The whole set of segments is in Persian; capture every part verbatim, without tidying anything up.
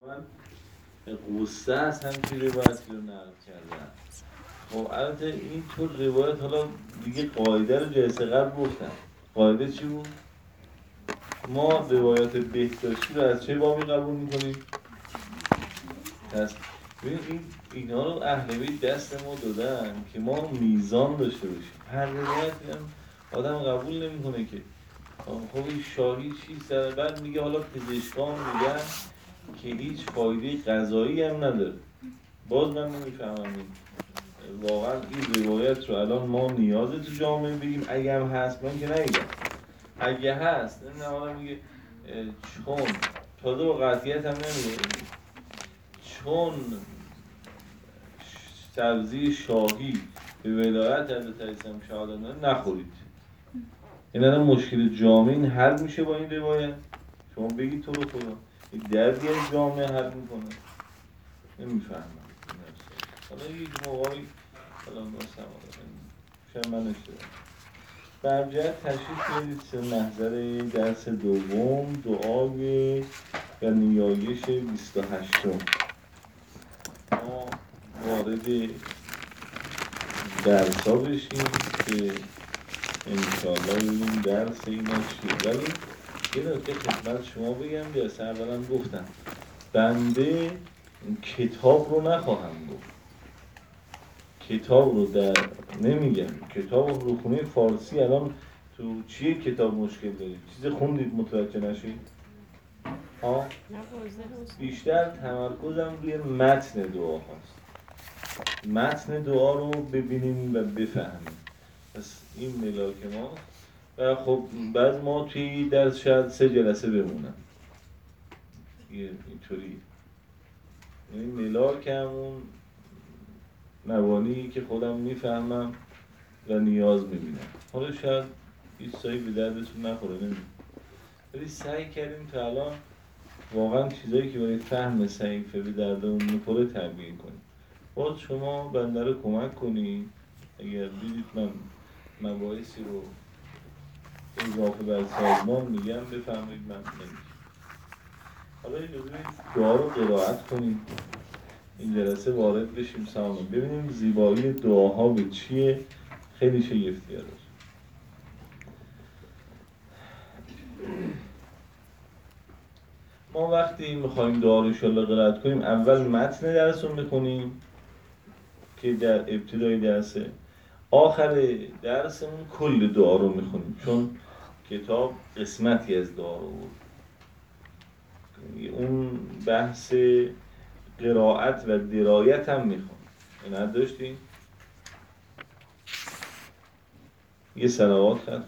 من قصه از همچین روایتی رو نقل کردم. خب البته این طور روایت حالا دیگه قاعده رو جلسه قبل گفتم. قاعده چی بود؟ ما روایات بهداشتی رو از چه بابی قبول میکنیم؟ پس ببین این اینا رو اهل بیت دست ما دادن که ما میزان داشته باشیم. هر روایتی هم آدم قبول نمیکنه که خب این شاهی چیست؟ بعد میگه حالا پزشکان میگن که هیچ فایده غذایی هم نداره. باز من نمیفهمم این واقعا این روایت رو الان ما نیازه تو جامعه بگیم. اگه هم هست من که نگیدم، اگه هست این نمالا میگه چون تازه با قطعیت هم نمیگه چون سبزی شاهی به ولایت حضرت عیسی شهادت نخورید. این الان مشکل جامعه این حل میشه با این روایت؟ شما بگید تو رو خدا این دردی از جامعه حل میکنه؟ نمیفهمم. حالا یک موقعی حالا نستم شاید من اشتباه برجت تشریف میدید سه محضر درس دوم دعای و نیایش بیست و هشتم. ما وارد درس ها بشیم که انشاءالله این درس اینا چیه. ولی یه نکته خدمت شما بگم درس اولم گفتم بنده کتاب رو نخواهم گفت. کتاب رو در نمیگم کتاب رو خونه فارسی الان تو چیه کتاب مشکل دارید؟ چیز خوندید متوجه نشید؟ ها؟ بیشتر تمرکزم روی متن دعا هست. متن دعا رو ببینیم و بفهمیم. پس این ملاک ما و خب بعد ما توی درس شاید سه جلسه بمونم اینطوری. این ملاک همون مبانی که خودم میفهمم و نیاز میبینم. حالا شاید هیچ سایی به دردتون نخوره نمیدونم، ولی سعی کردیم تا الان واقعا چیزایی که برای فهم صحیفه به دردمون میخوره تبیین کنیم. باز شما بنده رو کمک کنید اگر دیدید من مباحثی رو اضافه بر سازمان میگم بفهمید من نمیگم. حالا اجازه بدید دعا رو قرائت کنیم این جلسه وارد بشیم سامان ببینیم زیبایی دعاها به چیه. خیلی شگفتی داره. ما وقتی میخوایم دعا رو انشاءالله قرائت کنیم اول متن درس رو میکنیم که در ابتدای درسه، آخر درسمون کل دعا رو میخونیم چون کتاب قسمتی از دعا رو بود. اون بحث قرائت و درایت هم میخون. این نداشتیم؟ یه صلوات کرد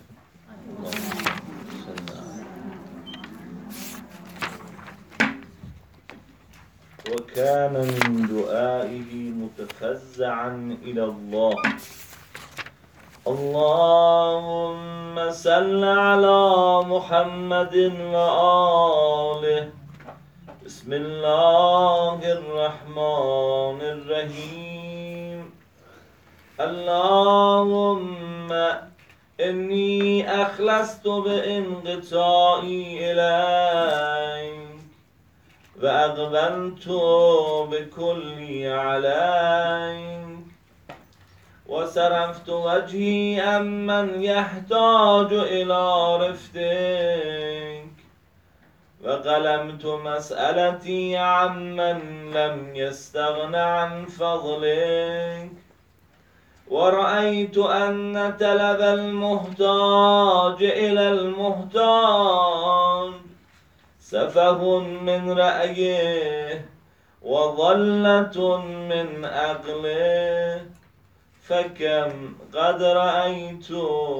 وكان من دعائه متفزعا إلى الله اللهم صل على محمد وآله بسم الله الرحمن الرحيم اللهم إني أخلصت بانقطاعي إليك وأقبلت بكلي عليك وصرفت وجهي عمن يحتاج إلى رفدك وقلمت مسألتي عمن لم يستغن عن فضلك ورأيت أن طلب المحتاج إلى المحتاج سفه من رأيه وضلة من عقله فكم قد رأيت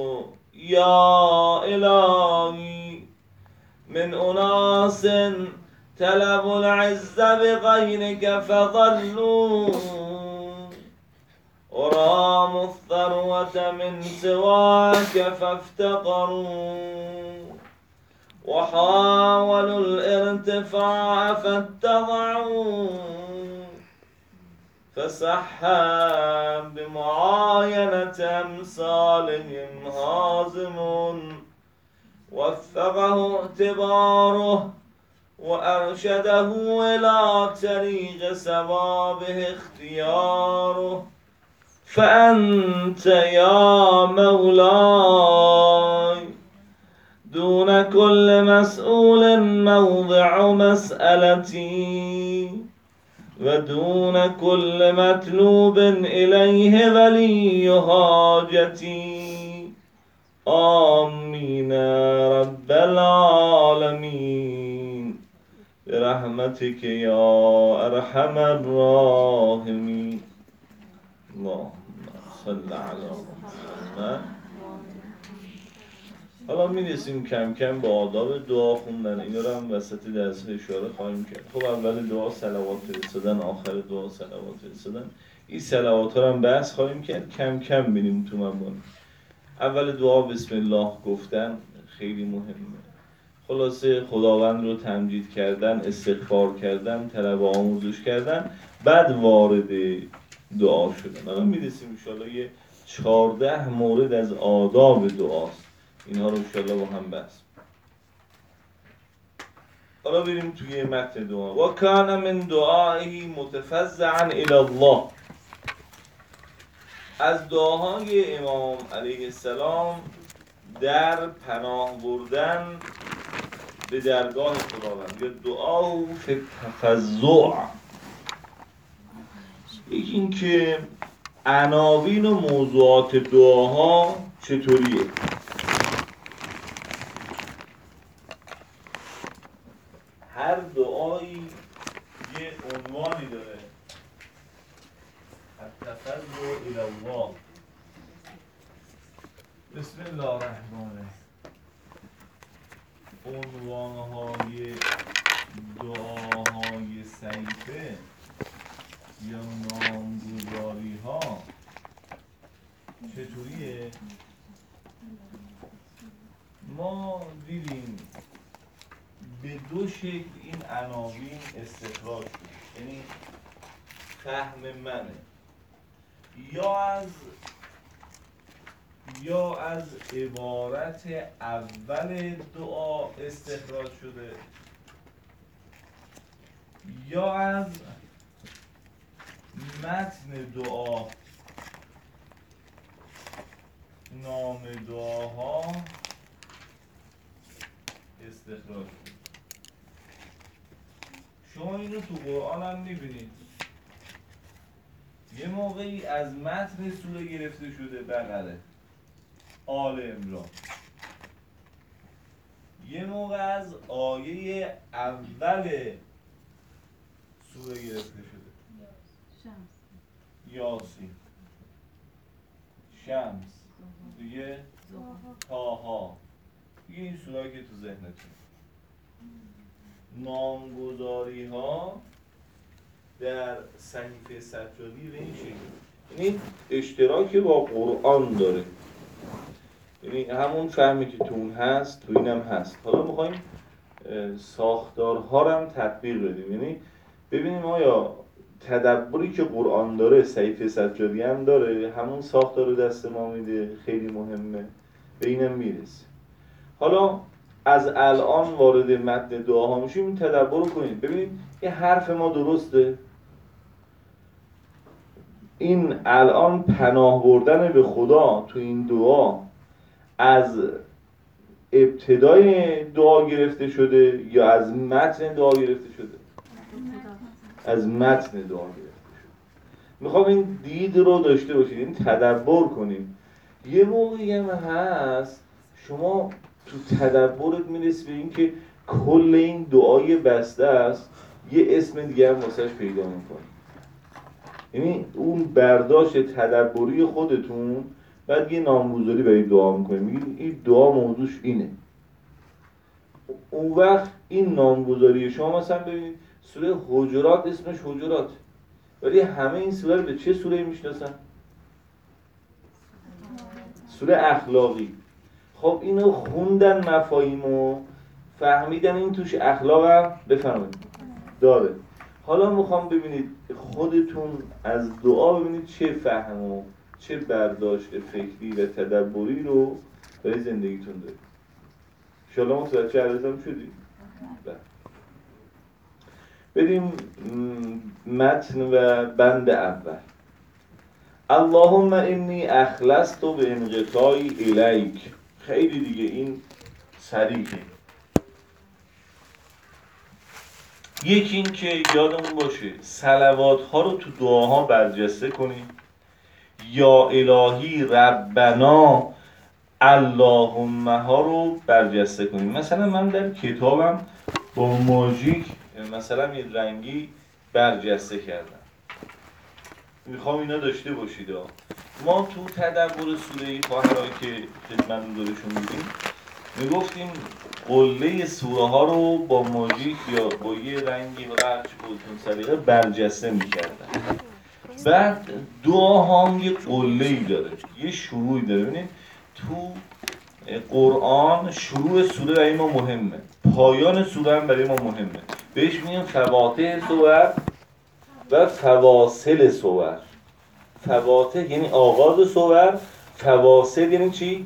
يا إلهي من أناس طلبوا العزة بغيرك فضلوا وراموا الثروة من سواك فافتقروا وحاولوا الارتفاع فاتضعوا فسحب بمعاينة أمثالهم هازم وفقه اعتباره وأرشده إلى طريق صوابه اختياره فأنت يا مولاي دون كل مسؤول موضع مسألتي ودون كل مطلوب إليه ولي حاجتي آمين رب العالمين برحمتك يا أرحم الراحمين اللهم صل على محمد. حالا میرسیم کم کم به آداب دعا خوندن. اینا رو هم وسط درس اشاره خواهیم کرد. خب اول دعا صلوات فرستادن، آخر دعا صلوات فرستادن. این صلوات ها رو هم بحث خواهیم کرد، کم کم بینیم تو مبانی. اول دعا بسم الله گفتن خیلی مهمه. خلاصه خداوند رو تمجید کردن، استغفار کردن، طلب آموزش کردن، بعد وارد دعا شدن. الان میرسیم انشاءالله یه چهارده مورد از آداب دعاست. اینها رو انشاءالله با هم بحث. حالا بریم توی متن دعا. و کان من دعایی متفزعا الی الله. از دعاهای امام علیه السلام در پناه بردن به درگاه خداوند، یا دعا فی تفزع. یکی این که عناوین و موضوعات دعاها چطوریه. هر دعایی یه عنوانی داره. التفزع الی الله. بسم الله الرحمن الرحیم. عنوانهای دعاهای صحیفه یا نامگذاری ها چطوریه؟ ما دیدیم به دو شکل این عناوین استخراج شد. یعنی فهم منه، یا از یا از عبارت اول دعا استخراج شده، یا از متن دعا، نام دعاها استخراج شده. شما اینو تو قرآن هم میبینید. یه موقعی از متن سوره گرفته شده، بقره، آل عمران. یه موقع از آیه اول سوره گرفته شده، یاسین، شمس، دیگه طاها، دیگه این سوره که تو ذهنتون. نامگذاری ها در صحیفه سجادی به این شکل، یعنی اشتراک با قرآن داره. یعنی همون فهمی که تو اون هست تو اینم هست. حالا میخوایم ساختارها رو هم تطبیق بدیم. یعنی ببینیم آیا تدبری که قرآن داره صحیفه سجادی هم داره، همون ساختار رو دست ما میده. خیلی مهمه، به اینم میرسه. حالا از الان وارد متن دعاها میشیم، این تدبر رو کنید. ببینید یه حرف ما درسته. این الان پناه بردن به خدا تو این دعا از ابتدای دعا گرفته شده یا از متن دعا گرفته شده؟ از متن دعا گرفته شده. میخوام این دید رو داشته باشید، این تدبر کنیم. یه موقعی هم هست شما تو تدبرت میرسی به این که کل این دعای بسته است، یه اسم دیگه هم واسش پیدا میکنی. یعنی اون برداشت تدبری خودتون، بعد یه نامگذاری برای دعا میکنیم، میگید این دعا موضوعش اینه. اون وقت این نامگذاری شما مثلا ببینید سوره حجرات اسمش حجرات، ولی همه این سوره رو به چه سوره میشناسن؟ سوره اخلاقی. خب اینو خوندن مفاهیمو فهمیدن این توش اخلاق هم بفهمید داره. حالا میخوام ببینید خودتون از دعا ببینید چه فهم و چه برداشت فکری و تدبری رو برای زندگیتون دارید. انشاءالله متوجه عرضم شدید؟ بله. بریم متن و بند اول. اللهم انی اخلصت به انقطاعی الیک. خیلی دیگه این صریحه. یکی این که یادمون باشه صلوات ها رو تو دعاها برجسته کنیم. یا الهی ربنا اللهم ها رو برجسته کنیم. مثلا من در کتابم با ماژیک مثلا یه رنگی برجسته کردم. میخوام اینا داشته باشید. ما تو تدبر سوره طاهره که خدمتتون دارشون میدیم میگفتیم قله سوره ها رو با ماژیک یا با یه رنگی و هرچی بودتون سلیقه برجسته میکردن. بعد دعا هم یه قله‌ای داره، یه شروعی داره. ببینید تو قرآن شروع سوره برای ما مهمه، پایان سوره هم برای ما مهمه. بهش میگیم فواتح سور و فواصل سور. فواتح یعنی آغاز سور، فواصل یعنی چی؟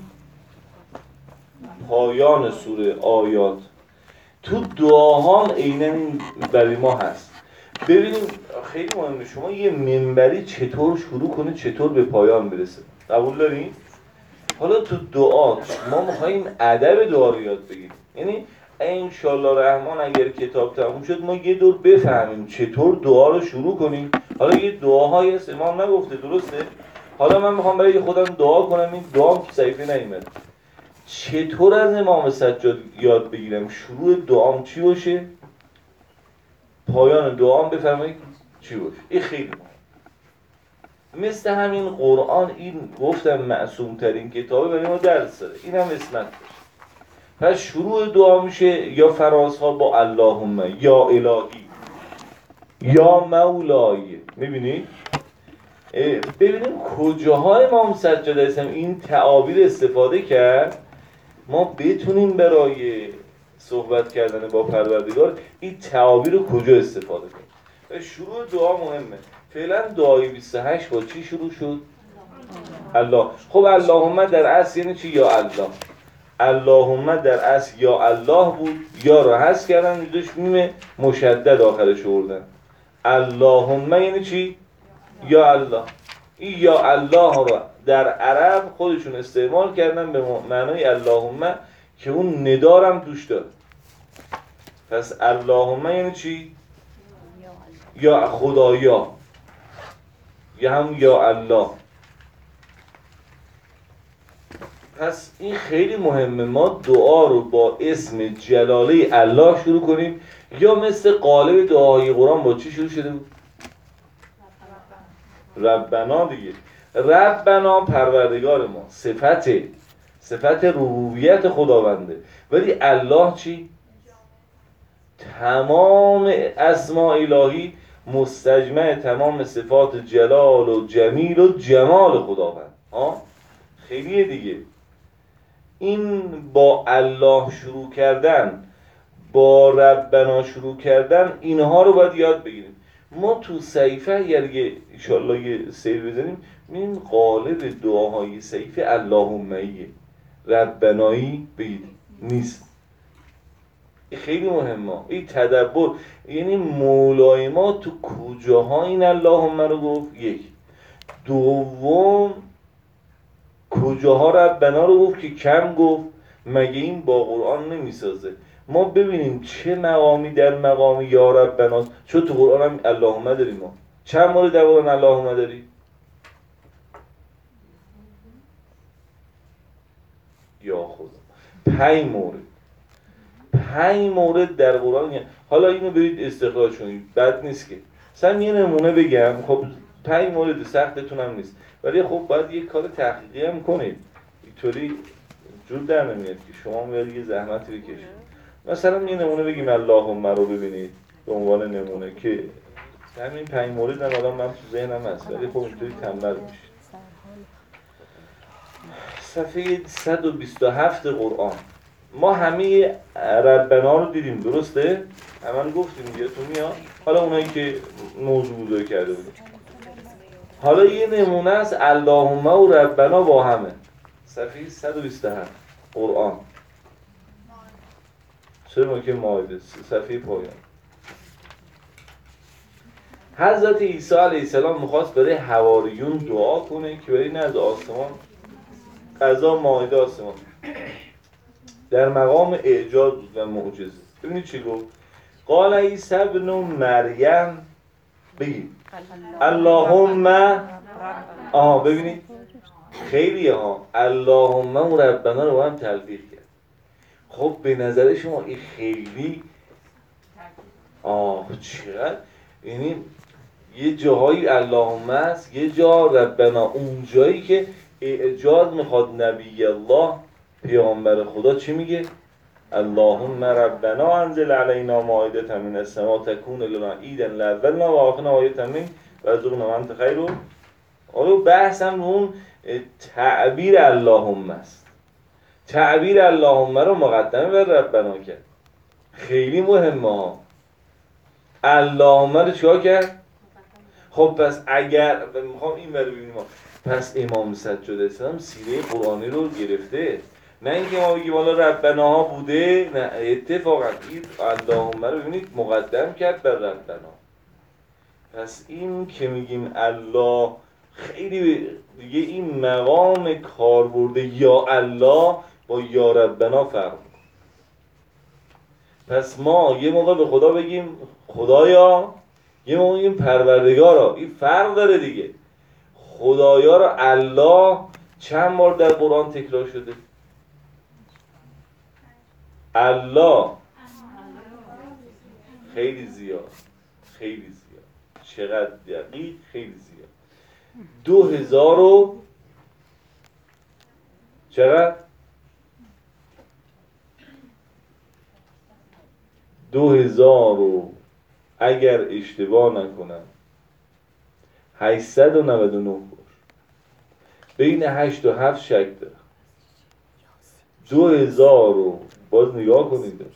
پایان سوره، آیات. تو دعاها عیناً برای ما هست. ببینیم خیلی مهمه شما یه منبری چطور شروع کنه چطور به پایان برسه. قبول دارین؟ حالا تو دعا ما میخواییم ادب دعا رو یاد بگیریم. یعنی انشالله رحمان اگر کتاب تموم شد ما یه دور بفهمیم چطور دعا رو شروع کنیم. حالا یه دعاهایی هست امام نگفته، درسته؟ حالا من میخوام برای خودم دعا کنم، این دعا تو صحیفه نیومده. چطور از امام سجاد یاد بگیرم شروع دعام چی باشه، پایان دعام بفهمید چی باشه. این خیلی مهم. مثل همین قرآن، این گفتم معصوم ترین کتابه برای ما درس داره، این هم اسمت باشه. پس شروع دعا میشه یا فرازها با اللهم، یا الهی، یا مولای. میبینید؟ ببینیم کجاها امام سجاد اسم این تعابیر استفاده کرد ما بتونیم برای صحبت کردن با پروردگار این تعابیر رو کجا استفاده کنیم. شروع دعا مهمه. فعلا دعای بیست و هشت با چی شروع شد؟ الله. خب اللهم در اصل یعنی چی؟ یا الله. اللهم در اصل یا الله بود، یا رو حذف کردن میدوش میم مشدد آخرش آوردن. اللهم یعنی چی؟ یا الله. این یا الله رو در عرب خودشون استعمال کردن به معنای اللهم که اون ندارم توش داره. پس اللهم یعنی چی؟ یا خدایا، یا هم یا الله. پس این خیلی مهمه ما دعا رو با اسم جلاله الله شروع کنیم، یا مثل قالب دعای قرآن با چی شروع شده بود؟ ربنا دیگه. ربنا پروردگار ما، صفت صفت ربوبیت خداونده. ولی الله چی؟ تمام اسماء الهی مستجمع تمام صفات جلال و جمیل و جمال خداوند. ها خیلیه دیگه. این با الله شروع کردن، با ربنا شروع کردن، اینها رو باید یاد بگیریم. ما تو صحیفه اگر یه انشالله یه سیر بزنیم می‌بینیم قالب دعاهای صحیفه اللهمه‌ایه، ربنایی بگید نیست. خیلی مهمه این تدبر. یعنی مولای ما تو کجاها این اللهم رو گفت؟ یک. دوم کجاها ربنا رو گفت که کم گفت؟ مگه این با قرآن نمیسازه؟ ما ببینیم چه مقامی در مقام یا ربناست. چون تو قرآن هم اللهم داریم. ما چند مورد در قرآن اللهم داریم؟ یا خدا پنج مورد. پنج مورد در قرآن. حالا اینو برید استخراج کنید، بد نیست که. مثلا یه نمونه بگم. خب پنج مورد سختتون هم نیست، ولی خب باید یه کار تحقیقی هم کنید. اینطوری جور در نمیاد که شما باید یه زحمتی بکشید. مثلا یه نمونه بگیم اللهم رو ببینید به عنوان نمونه که همین پنج مورد هم الان من تو ذهنم هست، ولی خب اینطوری تنبل میشه. صفحه صد و بیست و هفت قرآن ما همه ربنا رو دیدیم، درسته؟ همه گفتیم دیگه تو میاد. حالا اونایی که موضوع بوده کرده بودیم. حالا یه نمونه است اللهم و ربنا با همه. صفحه صد و بیست و هفت قرآن چرا ما که مایده صفحه پایان. حضرت عیسی علیه السلام میخواست برای حواریون دعا کنه که برای این از آسمان قضا مائده آسمان در مقام اعجاز بود و معجزه. ببینید چی گفت؟ قال عیسی ابن مریم، بگید اللهم، آها ببینید خیلی ها اللهم و ربنا رو هم تلفیق کرد. خب به نظر شما این خیلی آه چقدر، یعنی یه جاهایی اللهم است، یه جا ربنا، اون جایی که اعجاز میخواد نبی الله پیامبر خدا چی میگه؟ اللهم ربنا انزل علینا مائدة من السماء تکون لنا عیدا لأولنا و آخرنا و آیة منک وارزقنا وانت خیر. آره بحثم اون تعبیر اللهم است. تعبیر اللهم رو مقدمه بر ربنا کرد. خیلی مهمه ها. اللهم رو چیکار کرد؟ خب پس اگر میخوام این رو ببینیم، پس امام سجاد اسلام سیره قرآنی رو گرفته، نه اینکه ما بگیم والا ربنا ها بوده، نه اتفاقا این اللهم رو ببینید مقدم کرد بر ربنا. پس این که میگیم الله خیلی دیگه این مقام کاربرد یا الله با یا ربنا فرق میکنه. پس ما یه موقع به خدا بگیم خدایا، یه موقع بگیم پروردگارا، این فرق داره دیگه. خدایا رو الله چند بار در قرآن تکرار شده؟ الله خیلی زیاد، خیلی زیاد. چقدر دقیق؟ خیلی زیاد. دو هزار و چقدر؟ دو هزار و اگر اشتباه نکنم هشتصد و نود و نه بار. بین هشت و هفت شک دارم. دو هزار و باز نگاه کنید،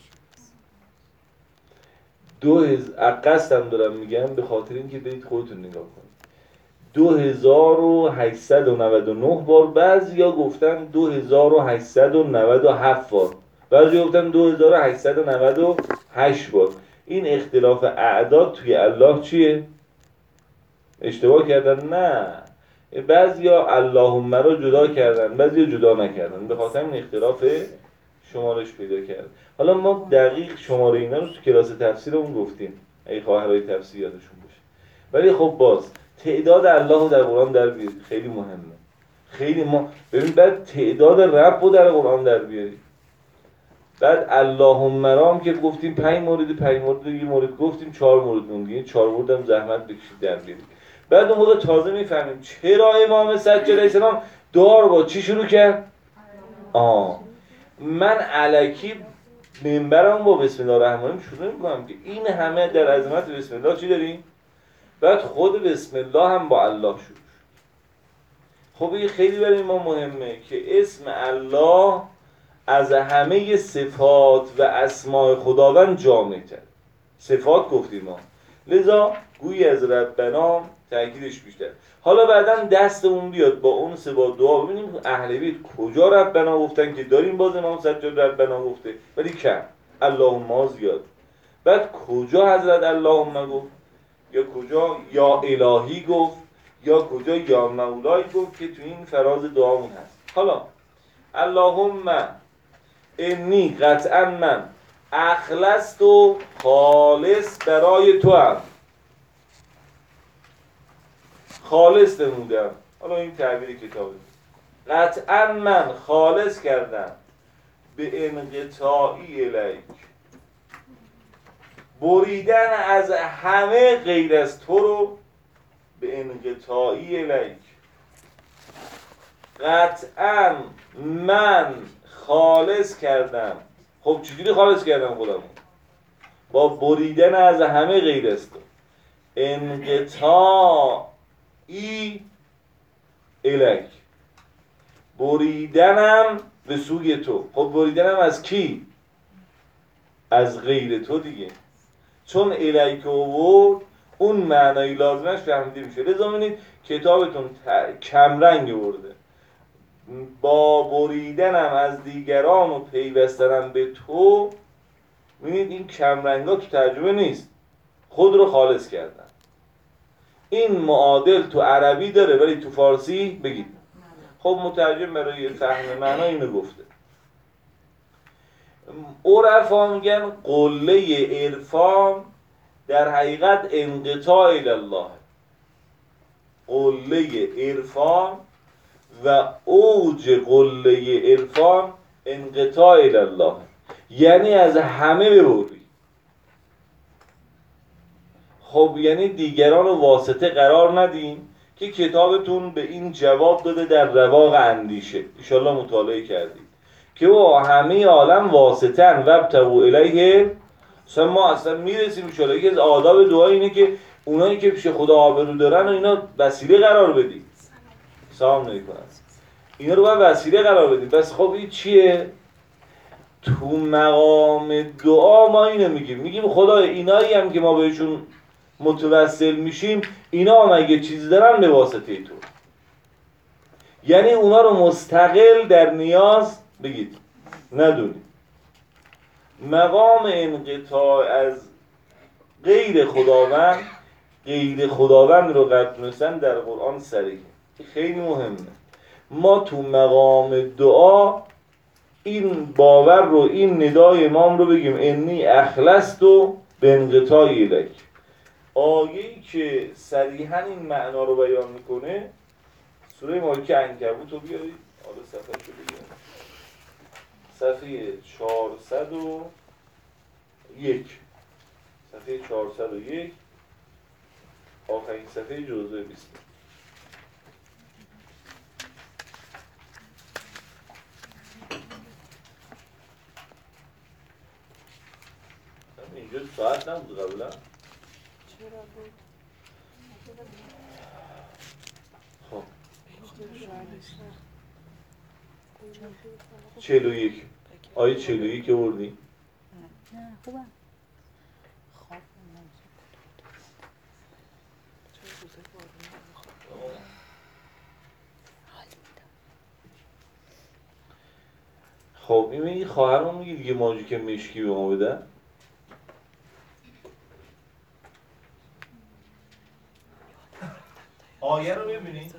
دو هزار قصدم دارم میگم به خاطر اینکه برید خودتون نگاه کنید. دو هزار و هشتصد و نود و نه بار. بعضیا گفتن دو هزار و هشتصد و نود و هفت بار، بعضیا گفتن دو هزار و هشتصد و نود و هشت بار. این اختلاف اعداد توی الله چیه؟ اشتباه کردن؟ نه، بعضیا اللهم رو جدا کردن، بعضیا جدا نکردن، به خاطر این اختلاف شمارش پیدا کرد. حالا ما دقیق شماره اینا رو تو کلاس تفسیرمون گفتیم اگه خواهرای تفسیر یادشون باشه. ولی خب باز تعداد الله رو در قرآن در بیارید خیلی مهمه. خیلی ما ببین بعد تعداد رب رو در قرآن در بیارید. بعد اللهم رام که گفتیم پنج مورد، پنج مورد یه مورد گفتیم، چهار مورد موندیم، چهار مورد هم زحمت بکشید در بیارید. بعد اون موقع تازه میفهمیم چرا امام سجاد علیه السلام دعا رو با چی شروع کرد؟ آه من الکی منبرم با بسم الله الرحمن الرحیم شروع میکنم که این همه در عظمت بسم الله چی داریم؟ بعد خود بسم الله هم با الله شروع. خب این خیلی برای ما مهمه که اسم الله از همه صفات و اسماء خداوند جامع‌تر. صفات گفتیم ما، لذا گویی از ربنا تأکیدش بیشتر. حالا بعداً دستمون بیاد با اون سه با دعا ببینیم اهل بیت کجا ربنا گفتن که داریم، باز امام سجاد ربنا گفته ولی کم، اللهم زیاد. بعد کجا حضرت اللهم گفت، یا کجا یا الهی گفت، یا کجا یا مولای گفت که تو این فراز دعامون هست. حالا اللهم انی قطعا من اخلصت و خالص برای تو هم، خالص نمودم. حالا این تعبیر کتابه، قطعا من خالص کردم به انقطاعی الیک، بریدن از همه غیر از تو رو به انقطاعی الیک. قطعا من خالص کردم. خب چجوری خالص کردم خودمو؟ با بریدن از همه غیر از تو. انقطاعی الیک، بریدنم به سوی تو. خب بریدنم از کی؟ از غیر تو دیگه، چون الیک آورد اون معنای لازمش فهمیده میشه. لذا ببینید کتابتون کمرنگ آورده، با بریدنم از دیگران و پیوستنم به تو. ببینید این کمرنگا تو ترجمه نیست، خود رو خالص کردن. این معادل تو عربی داره ولی تو فارسی بگید. خب مترجم برای فهم معنا اینو گفته. عرفا میگن قله عرفان در حقیقت انقطاع الله. قله عرفان و اوج قله عرفان انقطاع الله، یعنی از همه ببری. خب یعنی دیگران رو واسطه قرار ندین که کتابتون به این جواب داده در رواق اندیشه، انشالله مطالعه کردید که با همه عالم واسطن وابتغوا الیه. مثلا ما اصلا میرسیم انشالله یکی از آداب دعا اینه که اونایی که پیش خدا آبرو دارن و اینا وسیله قرار بدید. سلام نمی‌کنن اینا رو باید وسیله قرار بدید. بس خب این چیه؟ تو مقام دعا ما اینو میگیم، میگیم خدا اینایی هم که ما بهشون متوسل میشیم اینا هم اگه چیزی دارن به واسطه تو، یعنی اونا رو مستقل در نیاز بگید ندونید. مقام انقطاع از غیر خداوند، غیر خداوند رو قد دونستن در قرآن صریحه، خیلی مهمه. ما تو مقام دعا این باور رو، این ندای امام رو بگیم انی اخلصت و به انقطاع الیک. آیه‌ای که صریحاً این معنا رو بیان میکنه سوره مالک عنکبوت رو بیارید، حالا صفحه شو بگیم، صفحه چهارصد و یک، صفحه چهارصد و یک، آخرین صفحه جزء بیست. اینجا ساعت نبود قبلا؟ چرا بود؟ خب چهل و یک، آیه چهل و یک بردی؟ نه خوبه. خب این این خواهرمون میگه دیگه ماجی که مشکی به ما بده. آیه رو ببینید،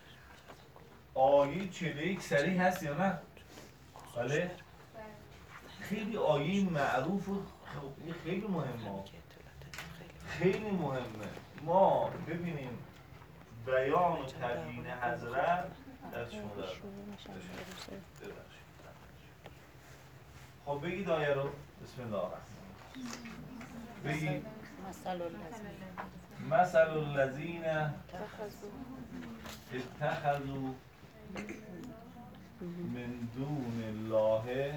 آیه چهل و یک صریح هست یا نه؟ بله؟ خیلی آیه معروف و خیلی مهمه، خیلی مهمه. ما ببینیم بیان و تبیین حضرت در شما در خب بگید آیه رو. بسم الله الرحمن بگید. مثل الذین اتخذوا من دون الله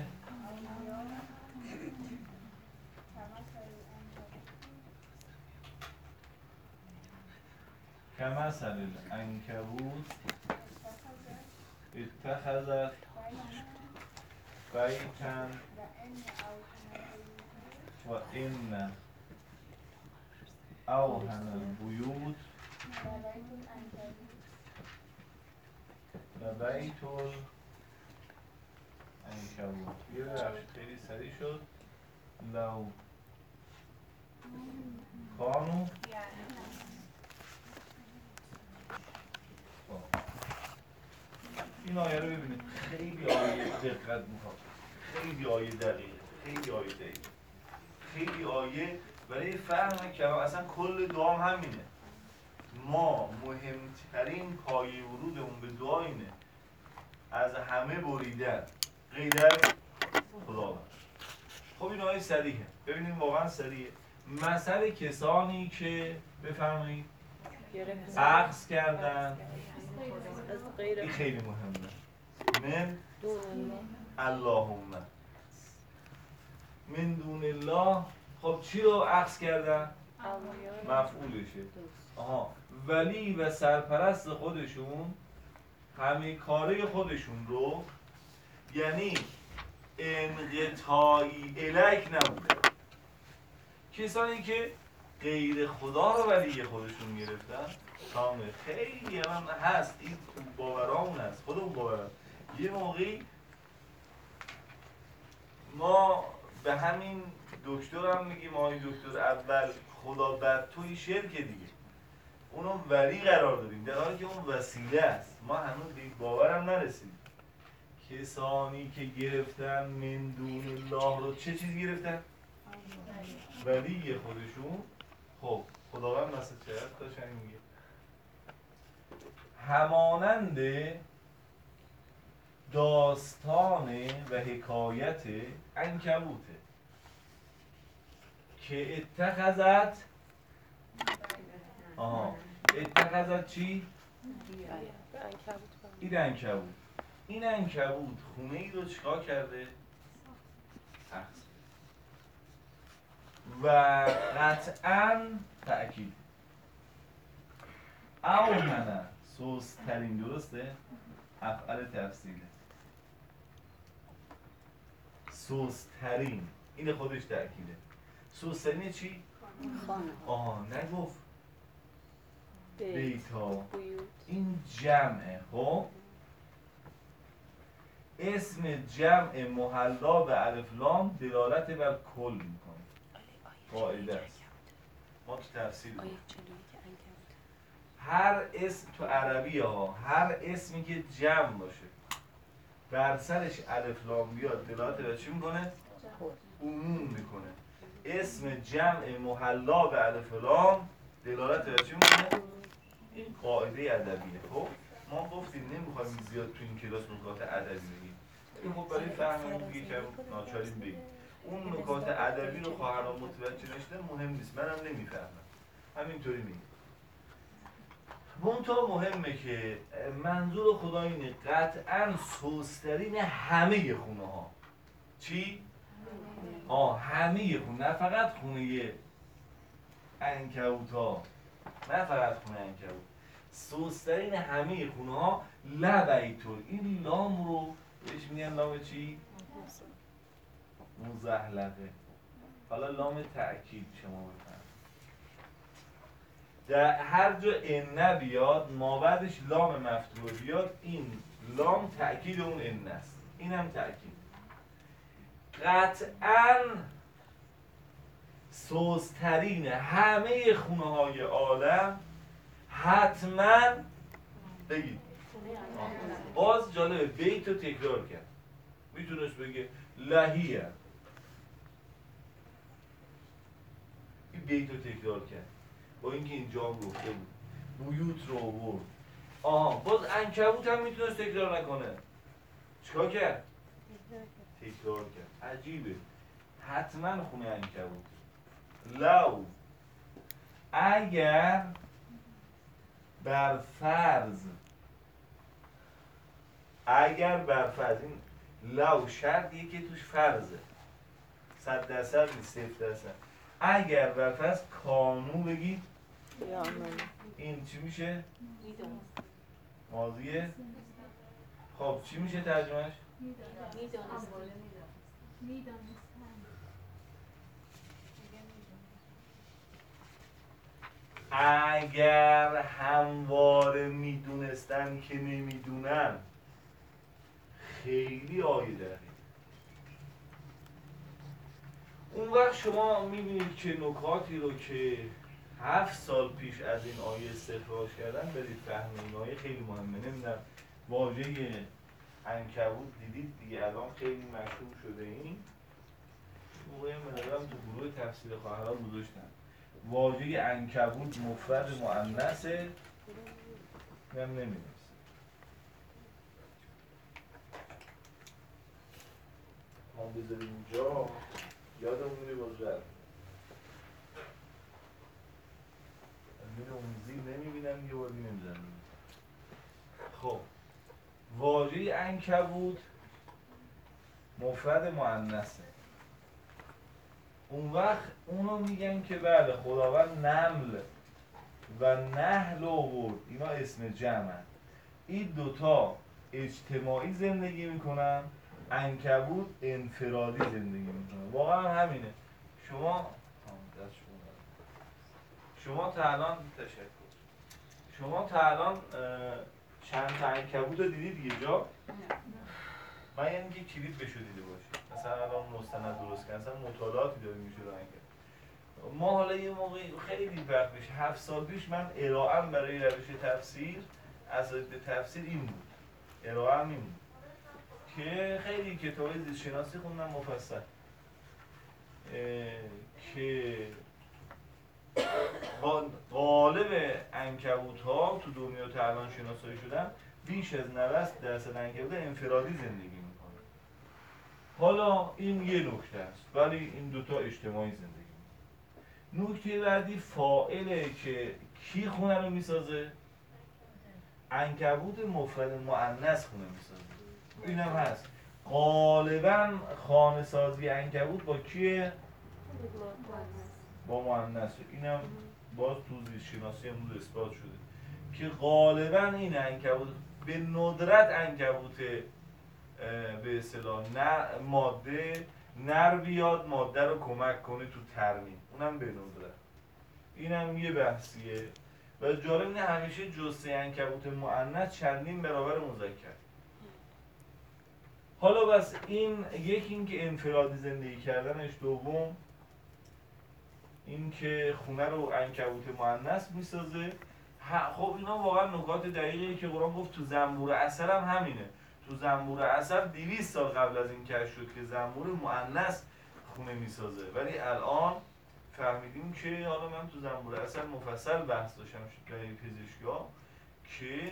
کمثل العنکبوت اتخذت بیتا و ان اوهن البیوت لبیت العنکبوت. یه بخش خیلی سریع شد. لو کانو این آیه رو ببینید، خیلی آیه دقت میخواد، خیلی آیه دقیق، خیلی آیه دقیق، خیلی آیه برای فهم کلام. اصلا کل دعام همینه. ما مهمترین پایه ورودمون به دعا اینه از همه بریدن غیر از خداوند. خب این آیه صریحه، ببینیم واقعا صریحه. مثل کسانی که بفرمایید عقص کردن، این خیلی مهمه. من اللهم من دون الله. خب چی رو عکس کردن؟ مفعولشه. آها. ولی و سرپرست خودشون همه کاره خودشون رو، یعنی انقطاعی الیک نبوده. کسانی که غیر خدا رو ولی خودشون گرفتن کامل. خیلی هم هست این باورامون هست، خودمون باورم. یه موقعی ما به همین دکتر هم میگیم آقای دکتر اول خدا بر توی شرک دیگه. اونو ولی قرار دادیم در حالی که اون وسیله است. ما هنوز به این باورم نرسیدیم. کسانی که گرفتن من دون الله رو چه چیزی گرفتن؟ ولی خودشون. خب خداوند مثل چه داشتن میگه همانند داستان و حکایت عنکبوته که اتخذت آها اتخذت چی؟ این عنکبوت این عنکبوت خونه ای رو چیکار کرده؟ تخصیص و قطعاً تأکید اوهنه سوسترین درسته؟ افعال تفصیله سوسترین این خودش تأکیده سوسترین چی؟ خانه آها نگفت بیتا بیوت این جمعه خب اسم جمع محلا به الف لام دلالت بر کل میکنه قاعده است ما تو تفسیر آیه بود. چلویی که عنکبوت هر اسم تو عربی ها هر اسمی که جمع باشه بر سرش الف لام بیاد دلالت بر چی میکنه؟ عموم میکنه. اسم جمع محلا به الف لام دلالت بر چی میکنه؟ این قاعده ادبیه. خب ما گفتیم نمیخوایم زیاد تو این کلاس نکات ادبی بگیم. این خب برای فهم دیگه که ناچاریم بگیم. اون نکات ادبی رو خواهران متوجه نشده مهم نیست. منم نمیفهمم. همینطوری میگم. منتها مهمه که منظور خدا اینه قطعاً سوسترین همه خونه ها. چی؟ آه همه خونه، نه فقط خونه عنکبوت ها، نه فقط خونه عنکبوت، سوسترین همه خونه ها لبیتون. این لام رو بهش میگن لام چی؟ مزحلقه. حالا لام تأکید شما بفهم. در هر جا ان بیاد ما بعدش لام مفتوح بیاد این لام تأکید اون ان است. این هم تأکید. قطعاً سوزترین همه خونه های عالم حتما بگید باز جالبه بیت رو تکرار کرد. میتونست بگه لهیه، این بیت رو تکرار کرد با اینکه اینجا هم گفته بود بیوت رو آورد. آها باز عنکبوت هم میتونست تکرار نکنه. چیکار کرد؟ تکرار کرد. عجیبه. حتما خونه عنکبوت. لو اگر بر فرض اگر بر فرض این لو شرطیه که توش فرضه، صد درصد نیست، صفر درصد. اگر بر فرض کانو بگید این چی میشه؟ ماضیه. خب چی میشه ترجمهش؟ اگر همواره میدونستن که نمیدونن. خیلی آیه داره. اون وقت شما میبینید که نکاتی رو که هفت سال پیش از این آیه استخراج کردن برید فهم این آیه خیلی مهمه. نمیدونم واژه عنکبوت دیدید دیگه الان خیلی مشهور شده. این موقع مدارم تو گروه تفسیر خواهران گذاشتن واژه عنکبوت مفرد مؤنثه، هم نمیدونست. ما بذاریم اینجا یادمون میره باز رد میره اون زیر نمیبینم یه بار نمیزنم. خب واژه عنکبوت مفرد مؤنثه. اون وقت اونو میگن که بله خداوند نمل و نحل آورد، اینا اسم جمعن. این دوتا اجتماعی زندگی میکنن، عنکبوت انفرادی زندگی میکنن. واقعا همینه. شما شما تا الان تشکر شما تا الان چند تا عنکبوت رو دیدید یه جا؟ من یعنی که کلید بشو دیده باشید. مثلا الان مستند درست کردن، مثلا مطالعاتی داره میشه رو عنکبوت. ما حالا یه موقع خیلی وقت پیش هفت سال پیش من ارائه‌ام برای روش تفسیر اساتید تفسیر این بود، ارائه‌ام این بود که خیلی کتاب زیست شناسی خوندم مفصل که غالب عنکبوت ها تو دنیا تا الان شناسایی شدن بیش از نود درصد عنکبوت انفرادی زندگی میکنه. حالا این یه نکته است ولی این دوتا اجتماعی زندگی میکنه. نکته بعدی فاعله که کی خونه رو میسازه؟ عنکبوت مفرد مؤنث خونه میسازه. اینم هست غالبا خانه سازی عنکبوت با کیه؟ با مؤنث. اینم باز تو زیست شناسی امروز اثبات شده که غالبا این عنکبوت به ندرت عنکبوت به اصطلاح نه ماده نر بیاد ماده رو کمک کنه تو ترمیم، اونم به ندرت. اینم یه بحثیه و جالب اینه همیشه جثه عنکبوت مؤنث چندین برابر مذکر. حالا بس این یکی این که انفرادی زندگی کردنش، دوم این که خونه رو عنکبوت مؤنث میسازه. خب اینا واقعا نکات دقیقیه که قرآن گفت. تو زنبور عسل هم همینه. تو زنبور عسل دویست سال قبل از این کشف شد که زنبور مؤنث خونه میسازه، ولی الان فهمیدیم که حالا من تو زنبور عسل مفصل بحث داشتم برای پزشکی‌ها که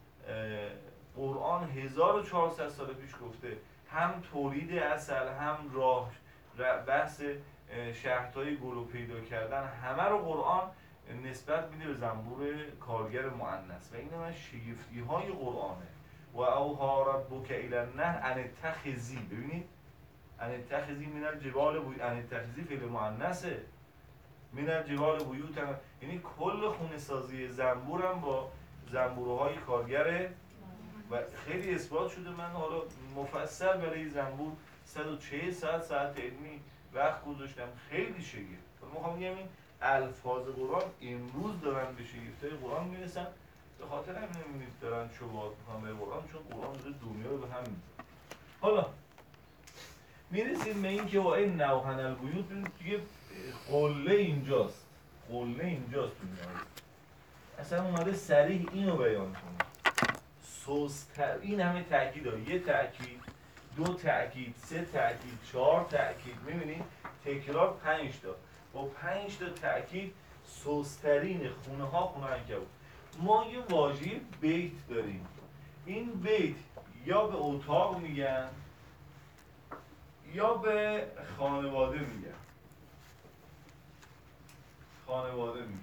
قرآن هزار و چهارصد سال پیش گفته هم تولید عسل هم راه بحث شهدهای گلو پیدا کردن همه رو قرآن نسبت میده به زنبور کارگر مؤنث و این من شگفتی های قرآنه. و اوحی ربک الی النحل ان اتخذی، ببینید ان اتخذی من الجبال بیوت، ان اتخذی فعل مؤنثه، من الجبال بیوت، یعنی کل خونه سازی زنبور هم با زنبورهای کارگر و خیلی اثبات شده. من حالا مفصل برای زنبور صد و چهل ساعت ساعت علمی وقت گذاشتم، خیلی شگفت. میخوام بگم این الفاظ قرآن امروز دارن به شگفت‌های قرآن میرسن، به خاطر همین نمی‌بینید دارن شبهات میکنن به قرآن، چون قرآن داره دنیا رو به هم می‌زنه. حالا میرسیم به این که و این نوحن البیوت دیگه قله اینجاست، قله اینجاست دنیا. اصلا اومده صریح اینو بیان کنه. سوستر این همه تاکید ها، یه تاکید، دو تاکید، سه تاکید، چهار تاکید، میبینید تکرار پنج تا، با پنج تا تاکید سوسترین خونه ها خونه عنکبوت. ما یه واژه بیت داریم، این بیت یا به اتاق میگن یا به خانواده میگن، خانواده میگن.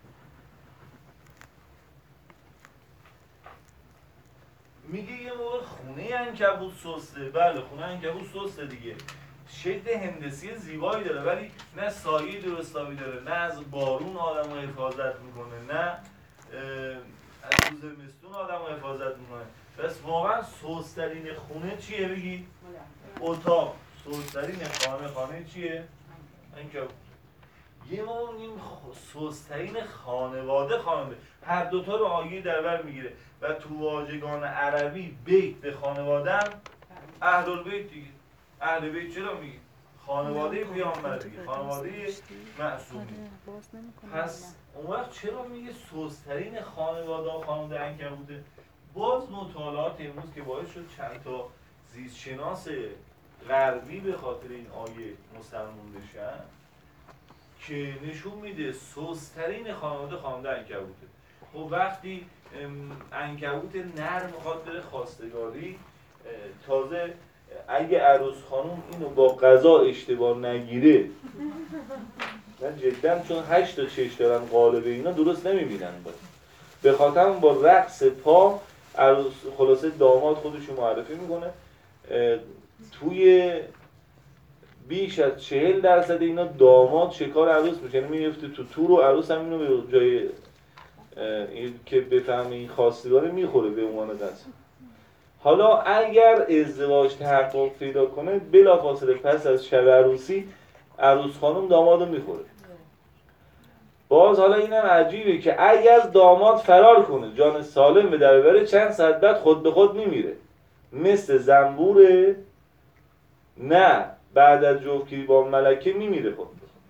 میگه یه موقع خونه عنکبوت سسته، بله خونه عنکبوت سسته دیگه، شکل هندسی زیبایی داره ولی نه سایه درستابی داره، نه از بارون آدم رو حفاظت میکنه، نه از روز زمستون آدم رو حفاظت میکنه. بس واقعا سسترین خونه چیه بگی؟ اتاق. سسترین خانه خانه چیه؟ عنکبوت. یه ما میگیم سسترین خانواده خانواده، هر دوتا رو آیه در بر میگیره و تو واژگان عربی بیت به خانواده هم اهل البیت دیگه. اهل بیت چرا میگی؟ خانواده پیامبر دیگه، خانواده معصومین. پس اون وقت چرا میگه سسترین خانواده و خانواده عنکبوته؟ باز مطالعات امروز که باعث شد چند تا زیست شناس غربی به خاطر این آیه مسلمون بشن که نشون میده سسترین خانواده خانواده عنکبوته. خب وقتی عنکبوت نر میخواد بره خواستگاری، تازه اگه عروس خانوم اینو با غذا اشتباه نگیره، من جدا چون هشت تا چش دارن قالب اینا درست نمیبینن، باید به خاطر با رقص پا عروس خلاصه داماد خودشو معرفی میکنه، توی بیش از چهل درصد اینا داماد شکار عروس میشه، یعنی میفته تو تور و عروس هم اینو به جای که بفهمه این خواستگاره میخوره به عنوان دست. حالا اگر ازدواج تحقق پیدا کنه بلافاصله پس از شب عروسی عروس خانم دامادو میخوره. باز حالا اینم عجیبه که اگر داماد فرار کنه جان سالم به در ببره چند ساعت بعد خود به خود میمیره، مثل زنبوره، نه بعد از جفتگیری با ملکه میمیره خود به خود.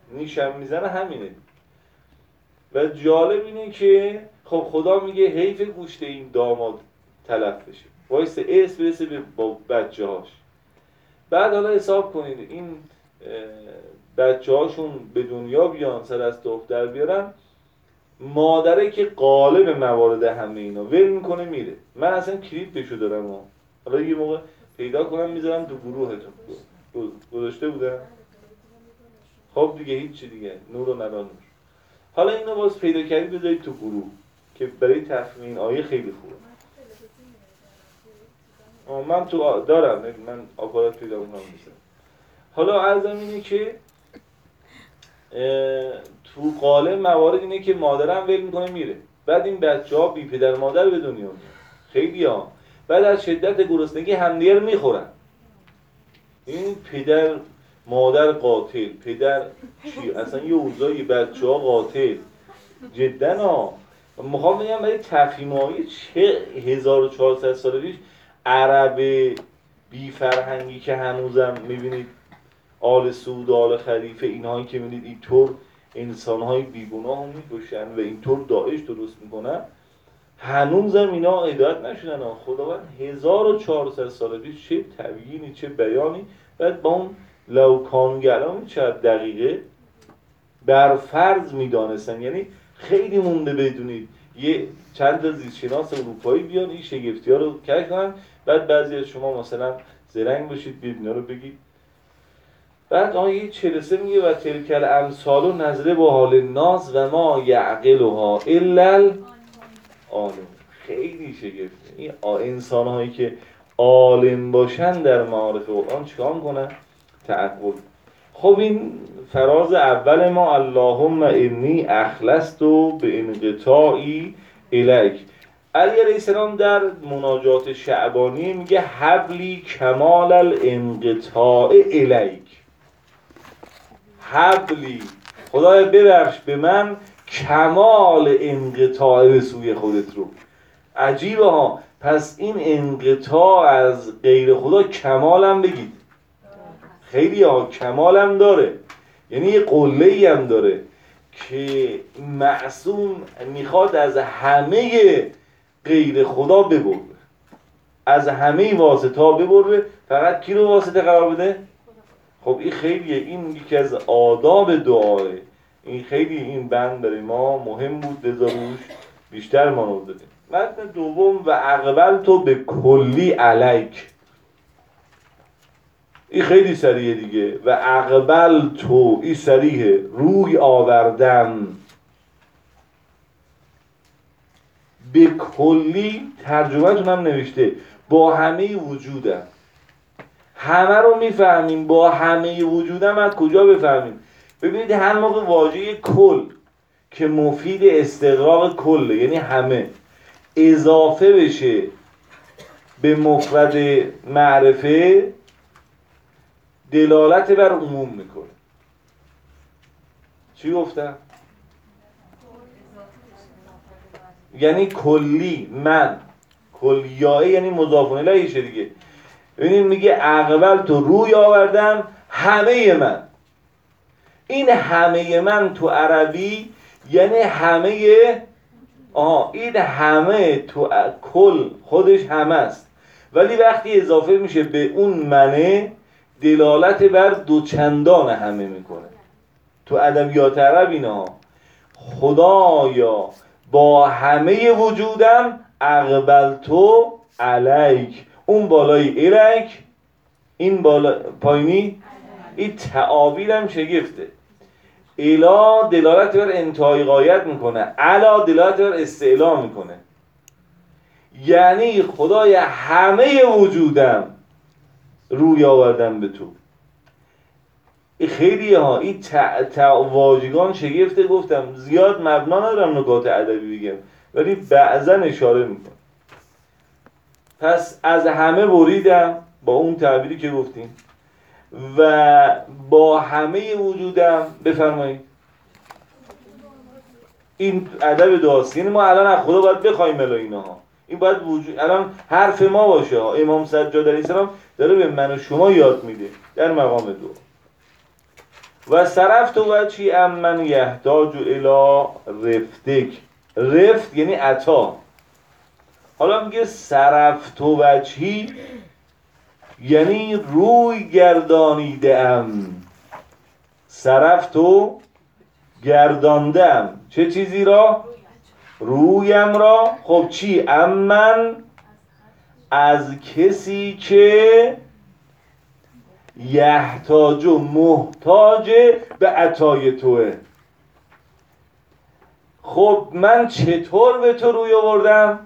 نیشم میزنه همینه. و جالب اینه که خب خدا میگه حیف گوشت این داماد تلف بشه، وایسته اس برسه به با بچه هاش. بعد حالا حساب کنید این بچه هاشون به دنیا بیان، سر از دختر بیارن، مادره که قالب موارد همه اینا ول میکنه میره. من اصلا کلیپشو دارم ها. حالا یه موقع پیدا کنم میذارم تو گروهتون. گذاشته بودم؟ خب دیگه هیچی دیگه، نور و نرا نور. حالا اینو باز پیدا کردی بذارید تو گروه که برای تفهیم این آیه خیلی خوبه. من تو دارم، من آپارات پیدا کنم میذارم. حالا عرضم اینه که تو قالب موارد اینه که مادرم ول میکنه میره، بعد این بچه ها بی پدر مادر به دنیا میاد، خیلی ها، بعد از شدت گرسنگی همدیگه رو میخورن. این پدر مادر قاتل، پدر چی؟ اصلا یه اوضاعی بچه ها قاتل جدا ها. میخوام بگم برای تفهیمایی چه هزار و چهارصد سال پیش عرب بی فرهنگی که هنوزم میبینید آل سعود، آل خلیفه، اینهایی که میبینید اینطور انسانهای بیگناه هم میکشن و اینطور داعش درست میکنن، هنوزم اینا هدایت نشدن. خداوند هزار و چهارصد سال پیش چه تبیینی، چه بیانی، بعد با اون لوکانگرام چه دقیقه بر فرض میدانستن. یعنی خیلی مونده بدونید یه چند تا زیستشناس اروپایی بیان این شگفتی ها رو کشف کنن، بعد بعضی از شما مثلا زرنگ باشید بیاد اینا رو بگید. بعد آیه چهل و سه میگه و تلک الامثال و نظره با حال الناس و ما یعقلها الا العالم. خیلی شگفته. این انسان هایی که عالم باشن در معارف قرآن چیکار کنن؟ تعقل. خب این فراز اول ما اللهم انی اخلصت به انقطاعی الیک. علی علیه السلام در مناجات شعبانی میگه حبلی کمال الانقطاع الیک. حبلی، خدای ببخش به من کمال انقطاع به سوی خودت رو. عجیبه ها. پس این انقطاع از غیر خدا کمالم بگید، خیلی ها کمالم داره. یعنی یه قله‌ای هم داره که معصوم میخواد از همه غیر خدا ببره، از همه واسطه ها ببره، فقط کی رو واسطه قرار بده؟ خب این خیلیه. این یکی از آداب دعاه. این خیلی این بند برای ما مهم بود، لذا روش بیشتر ما رو دادیم. متن دوم و اقبل تو به کلی علیک. این خیلی سریعه دیگه. و اقبل تو، این سریعه، روی آوردم به کلی. ترجمه‌تون هم نوشته با همه وجودم. همه رو میفهمیم، با همه وجودم از کجا بفهمیم؟ ببینید هر موقع واژه کل که مفید استغراق کله، یعنی همه، اضافه بشه به مفرد معرفه، دلالت بر عموم میکنه. چی گفتم؟ یعنی کلی، من، کلیایی یعنی مضاف الیه دیگه. ببینید میگه اقبل تو روی آوردم همه من. این همه من تو عربی یعنی همه، آها این همه تو کل خودش همه است، ولی وقتی اضافه میشه به اون منه دلالت بر دوچندان همه میکنه. تو ادبیات عرب اینا خدایا با همه وجودم اقبل تو علیک. اون بالای الیک، این بالا پایینی، این تعابیر هم شگفته. الا دلالت بر انتهای غایت میکنه، علا دلالت بر استعلا میکنه. یعنی خدای همه وجودم روی آوردم به تو. این خیلی ها، این واژگان شگفته. گفتم زیاد مبنا ندارم نکات ادبی بگم، ولی بعضا اشاره میکنم. پس از همه بریدم با اون تعبیری که گفتیم و با همه وجودم. بفرمایید این ادب دعاست. یعنی ما الان از خدا باید بخوایم الا اینها. این باید وجود الان حرف ما باشه. امام سجاد علیه السلام داره به من و شما یاد میده در مقام دعا. و صرفت وجهی امن یحتاج الی رفتک. رفت یعنی عطا. حالا میگه صرفت وجهی یعنی روی گردانیدم. صرفتو گرداندم چه چیزی را؟ رویم را. خب چی؟ امن از کسی که یحتاج و محتاج به عطای توه. خب من چطور به تو روی آوردم؟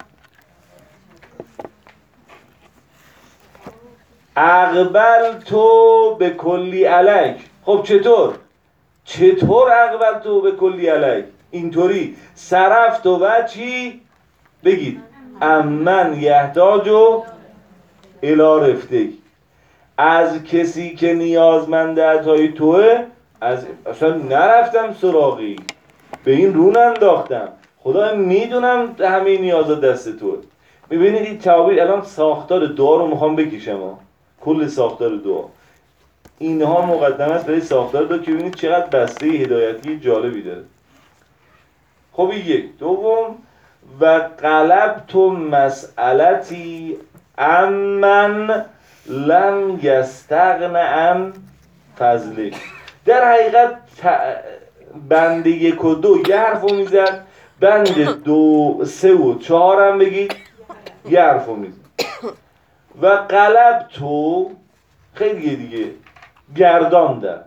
اقبل تو به کلی علیک. خب چطور؟ چطور اقبل تو به کلی علیک؟ اینطوری صرفت و وجهی بگید امن یحتاج و الی رفتی، از کسی که نیازمند عطای توه، از اصلا نرفتم سراغی، به این رو ننداختم. خدا میدونم همه نیازا دست توه. میبینید این تعابیر الان ساختار دعا رو میخوام بکشم ها. کل ساختار دعا اینها مقدمه است برای ساختار دعا که ببینید چقدر بسته هدایتی جالبی داره. خب یک. دوم و قلب تو مسئلتی امن لم یستغن عن فضلک. در حقیقت بند یک و دو یه حرف رو میزد، بند دو سه و چهار هم بگید یه حرف رو میزد. و قلب تو خیلی دیگه گرداندم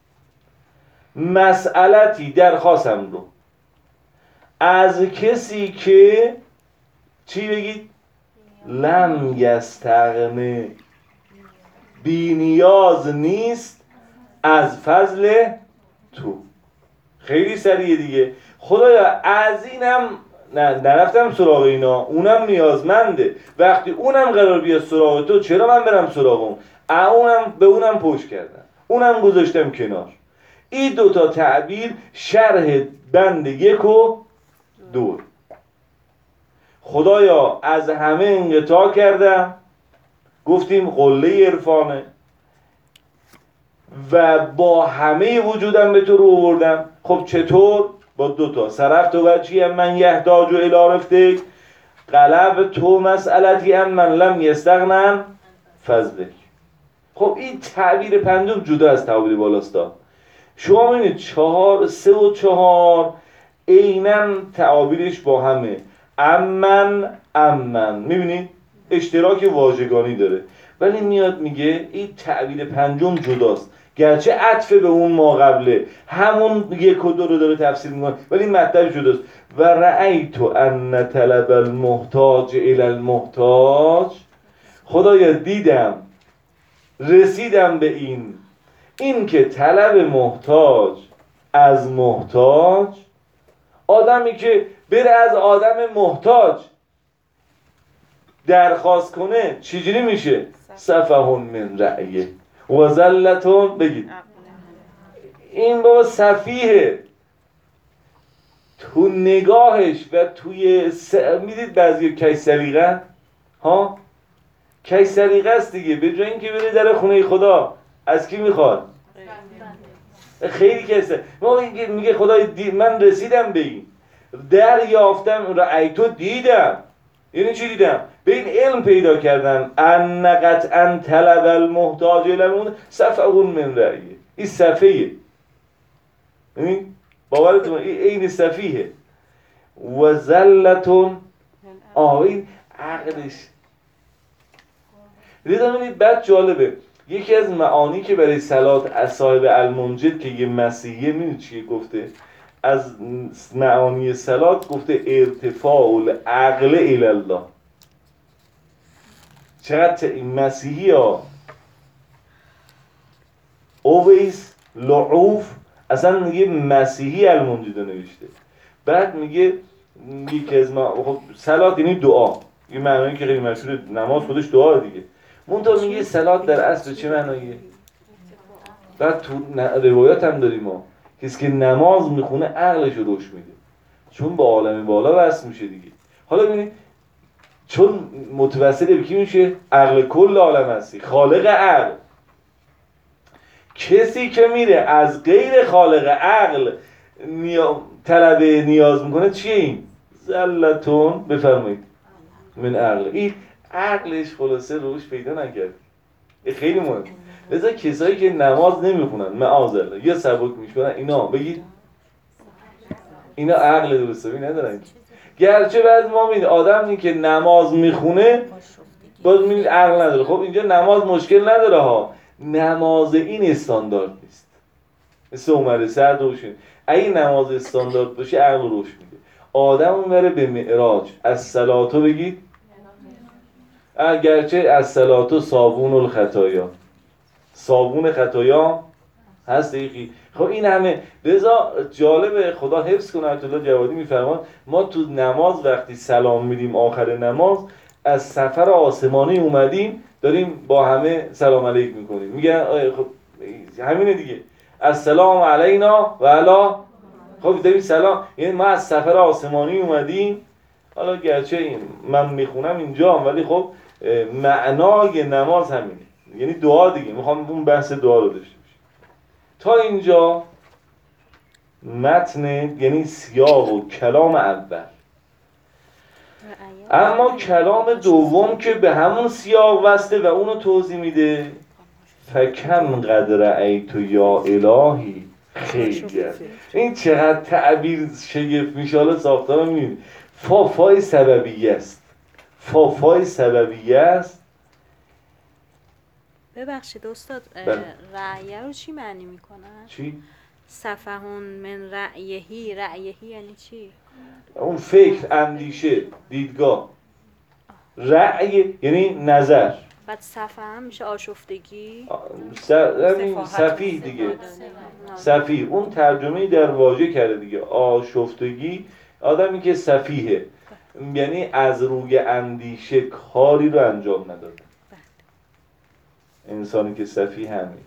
مسئلتی درخواستم رو از کسی که چی بگید؟ لم یستغنه، بی نیاز نیست از فضل تو. خیلی سریع دیگه. خدایا از اینم نه نرفتم سراغ اینا، اونم نیازمنده. وقتی اونم قرار بیاد سراغ تو، چرا من برم سراغ اون؟ اونم به اونم پشت کردم، اونم گذاشتم کنار. این دوتا تعبیر شرح بند یک و دو. خدایا از همه انقطاع کردم، گفتیم قله عرفانه، و با همه وجودم به تو رو آوردم. خب چطور؟ با دوتا صرفت و وجهی من یحتاج و الی رفتک، قلب تو مسئلتی ام من لم یستغنن فضلک. خب این تعبیر پنجم جدا از تعبیر بالاستا. شما ببینید چهار سه و چهار عیناً تعابیرش با همه. امن امن میبینید اشتراک واژگانی داره، ولی میاد میگه این تعبیر پنجم جداست، گرچه عطف به اون ما قبله همون یک و دو رو داره تفسیر میکنه، ولی مطلب جداست. و رأیت ان طلب المحتاج الی المحتاج، خدایا دیدم رسیدم به این این که طلب محتاج از محتاج، آدمی که بره از آدم محتاج درخواست کنه چجوری میشه؟ سفهون من رأیه و زلتون. بگید این بابا سفیه تو نگاهش و توی س... میدید بعضی کج سلیقه ها، کج سلیقه است دیگه. به جای اینکه بره در خونه خدا از کی میخواد؟ خیلی کسه ما میگه خدای دی... من رسیدم به این، دریافتم، رأیتو دیدم. یعنی چی دیدم؟ به این علم پیدا کردم ان قطعا طلب المحتاج لمون سفهون من رأیه. این سفیه، این باورتون این سفیه. و زلتون آه این عقلش دیدم. این بعد جالبه یکی از معانی که برای صلات از صاحب المنجد که یه مسیحیه میدونی چیه گفته؟ از معانی صلات گفته ارتفاع العقل الی الله. چقدر این مسیحی ها اویس لعوف اصلا میگه مسیحی المنجد نوشته. بعد میگه یکی از ما خب صلات یعنی دعا، یه معنایی که خیلی مشهور نماز خودش دعا دیگه. منتها میگه صلات در اصل چه معناییه؟ بعد تو روایات هم داریم ما کسی که نماز میخونه عقلش رو روش میده، چون با عالم بالا وصل میشه دیگه. حالا ببینید چون متوسل به کی میشه؟ عقل کل عالم هستی، خالق عقل. کسی که میره از غیر خالق عقل نیا... طلب نیاز میکنه چیه این؟ زلتون بفرمایید من عقل. این عقلش خلاصه روش پیدا نکرد. این خیلی مهم. لذا کسایی که نماز نمیخونن معاذالله یا سبک میشونن اینا بگید اینا عقل درستابی ندارن. گرچه بعد ما میدید آدمی که نماز میخونه باز میدید عقل نداره. خب اینجا نماز مشکل نداره ها، نماز این استاندارد نیست. مثل عمر سعد روشن اگه نماز استاندارد باشه عقل روش میده. آدم اون بره به معراج از صلاتو بگید اگرچه از صلاتو صابون الخطایا، صابون خطایا هست دیگه. خب این همه لذا جالب خدا حفظ کنه آیت الله جوادی میفرمان ما تو نماز وقتی سلام میدیم آخر نماز از سفر آسمانی اومدیم داریم با همه سلام علیک میکنیم. میگن خب همینه دیگه السلام علینا و علی. خب داریم سلام، یعنی ما از سفر آسمانی اومدیم. حالا گرچه این من میخونم اینجا ولی خب معنای نماز همینه، یعنی دعا دیگه. میخوام اون بحث دعا رو داشته باشیم. تا اینجا متن یعنی سیاق و کلام اول. اما کلام دوم که به همون سیاق وصله و اونو توضیح میده فکم قد رأیت یا الهی. خیلی این چقدر تعبیر شگفت میشه. حالا ساختار رو میبینید. فا فای سببیه است. فا فای سببیه است. ببخشید استاد رأیه رو چی معنی میکنن؟ چی؟ صفحون من رأیهی. رأیهی یعنی چی؟ اون فکر، اندیشه، دیدگاه. رأی یعنی نظر. بعد صفحه هم میشه آشفتگی. صفیح دیگه. صفیح اون ترجمه در واژه کرده دیگه. آشفتگی آدمی که صفیحه یعنی از روی اندیشه کاری رو انجام نداده. انسانی که صفیح همین.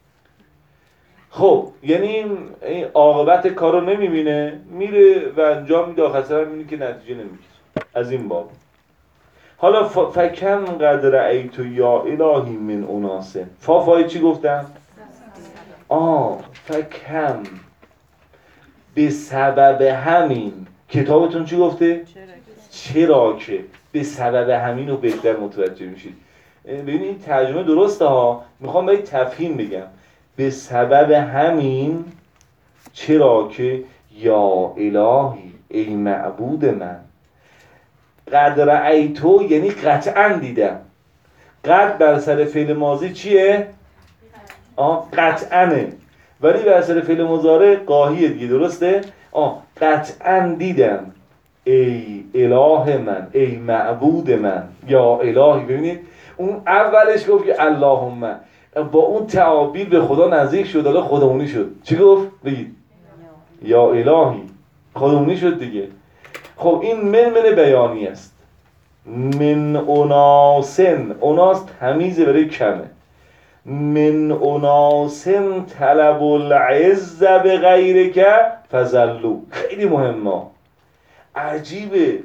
خب یعنی این عاقبت کار رو نمیبینه، میره و انجام میده، آخر سر میبینه که نتیجه نمیگیره. از این باب حالا فکم قد رأیت یا الهی من اناس. فا فای چی گفتم؟ آه فکم به سبب همین. کتابتون چی گفته؟ چرا که به سبب همین رو بهتر متوجه میشید. ببینید این ترجمه درسته ها، میخوام باید تفهیم بگم. به سبب همین چرا که یا الهی ای معبود من. قد رأیتو یعنی قطعا دیدم. قد بر سر فعل ماضی چیه؟ آه قطعنه، ولی بر سر فعل مضارع قاهیه دیگه. درسته؟ آه قطعا دیدم ای اله من، ای معبود من، یا الهی. ببینید اون اولش گفت که اللهم، با اون تعابیر به خدا نزدیک شد، حالا خودمونی شد. چی گفت؟ بگید یا الهی، خودمونی شد دیگه. خب این من من بیانی است. من اناسن، اناس تمیزه برای کمه. من اناسن طلب العز به غیر که فزلو. خیلی مهمه، عجیبه.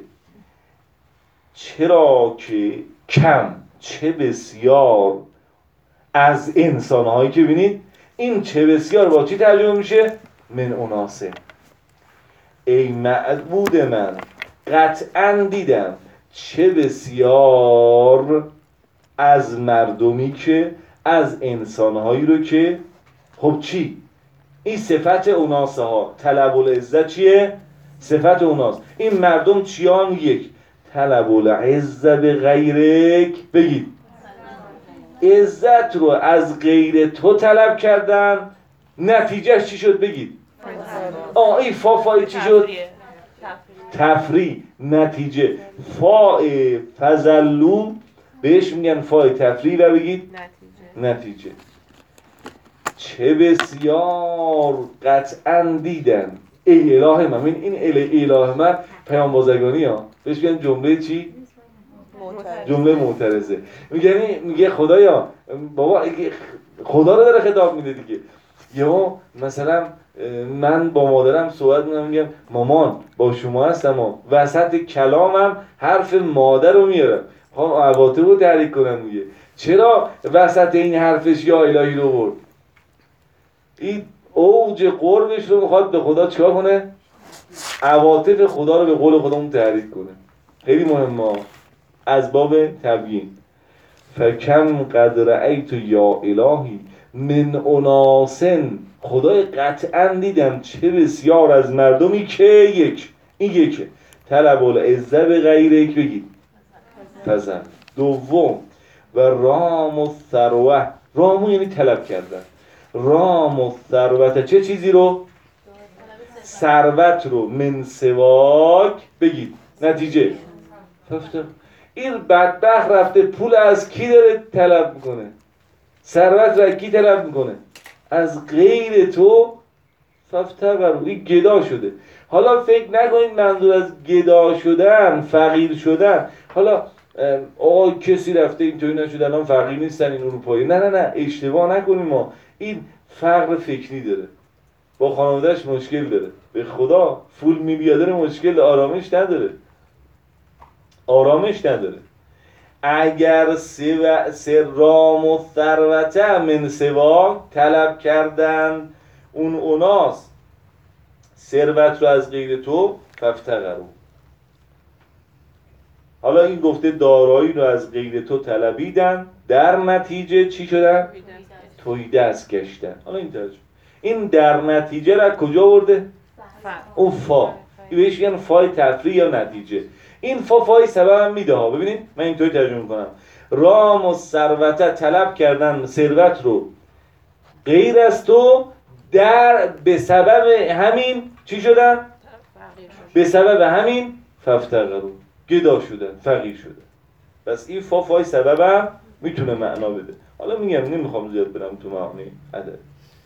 چرا که کم چه بسیار از انسانهایی که بینید، این چه بسیار با چی ترجمه میشه؟ من اناسن ای معبود من، قطعا دیدم چه بسیار از مردمی که، از انسانهایی رو که، خب چی؟ این صفت اوناسه ها. طلب العزت چیه؟ صفت اوناس. این مردم چیان؟ یک، طلب العزت به غیرک. بگید عزت رو از غیر تو طلب کردن، نتیجهش چی شد؟ بگید آه این فا فای چی شد؟ تفری. نتیجه فای فزلو بهش میگن فای تفری و بگید نتیجه. نتیجه چه بسیار قطعا دیدن ای اله من. این ای اله من پیامبازگانی ها بهش میگن جمله چی؟ جمله معترضه. میگه میگه خدایا، بابا خدا رو داره خطاب میده دیگه. یا مثلا من با مادرم صحبت میکنم، میگم مامان با شما هستم و وسط کلامم حرف مادر رو میارم، خواهم عواطف رو تحریک کنم. میگه چرا وسط این حرفش یا الهی رو برد؟ این اوج قربش رو میخواد به خدا چیکار کنه؟ عواطف خدا رو به قول خودمون تحریک کنه. خیلی مهمه از باب تبیین. فکم قد رأیت یا الهی من اناسن، خدای قطعا دیدم چه بسیار از مردمی که یک این یکه طلب العزه به غیرک بگید فزن. دوم و رام و ثروه، رامو یعنی طلب کردن، رام و ثروت چه چیزی رو؟ ثروت رو من سواک بگید نتیجه ففتر. این بدبخت رفته پول از کی داره طلب میکنه؟ ثروت را کی طلب میکنه؟ از غیر تو ففتر. این گدا شده. حالا فکر نکنید منظور از گدا شدن فقیر شدن حالا آقا کسی رفته اینطوری نشده الان فقیر نیستن این اروپایی، نه نه نه اشتباه نکنیم. ما این فقر فکری داره، با خانوادهش مشکل داره، به خدا فول میلیاردر مشکل آرامش نداره، آرامش نداره. اگر سرام و ثروته من سوا طلب کردن اون اوناس ثروت رو از غیر تو ففتقرو. حالا این گفته دارایی رو از غیر تو طلبیدن، در نتیجه چی شدن؟ توی دست گشتن. حالا این ترجمه این در نتیجه را کجا برده؟ اون فا. این بهش میگن فای تفریع یا نتیجه. این فا فای سبب هم میده ها. ببینید من اینطوری ترجمه میکنم. رام و ثروت طلب کردن ثروت رو غیر از تو، در به سبب همین چی شدن؟ به سبب همین ففتقرو گدا شدن، فقیر شدن. بس این فا فای سبب هم میتونه معنا بده. حالا میگم نمیخوام زیاد برم تو معانی عدد.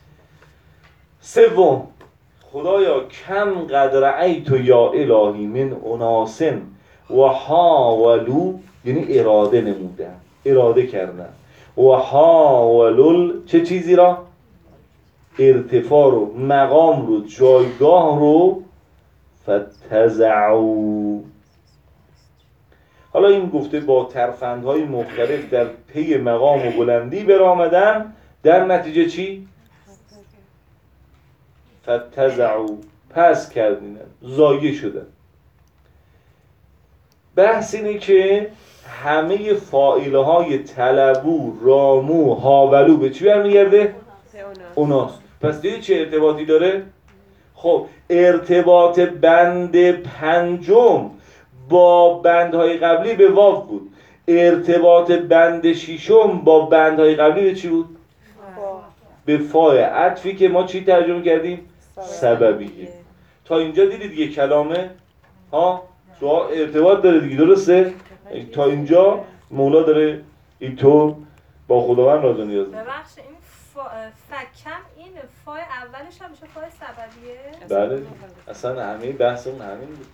سوم خدایا کم قد رأیت یا الهی من اناسن و حاولو، یعنی اراده نمودن، اراده کردن، و حاولل چه چیزی را؟ ارتفاع رو، مقام رو، جایگاه رو، فتزعو. حالا این گفته با ترفندهای مختلف در پی مقام و بلندی برآمدن، در نتیجه چی؟ فتزعو پس کردینن، زایه شدن. بحث اینه که همه فاعله های طلبو، رامو، هاولو به چی برمیگرده؟ اوناس. پس دیدی چه ارتباطی داره؟ خب ارتباط بند پنجم با بندهای قبلی به واو بود، ارتباط بند ششم با بندهای قبلی به چی بود؟ به فای عطفی که ما چی ترجمه کردیم؟ سببیه. تا اینجا دیدید یه کلامه ها سوال ارتباط داره دیگه، درسته؟ تا اینجا مولا داره اینطور با خداوند راز و نیاز. ببخشید این فا... فکم این فای اولش هم میشه فای سببیه؟ بله اصلا همه بحثمون همین بود.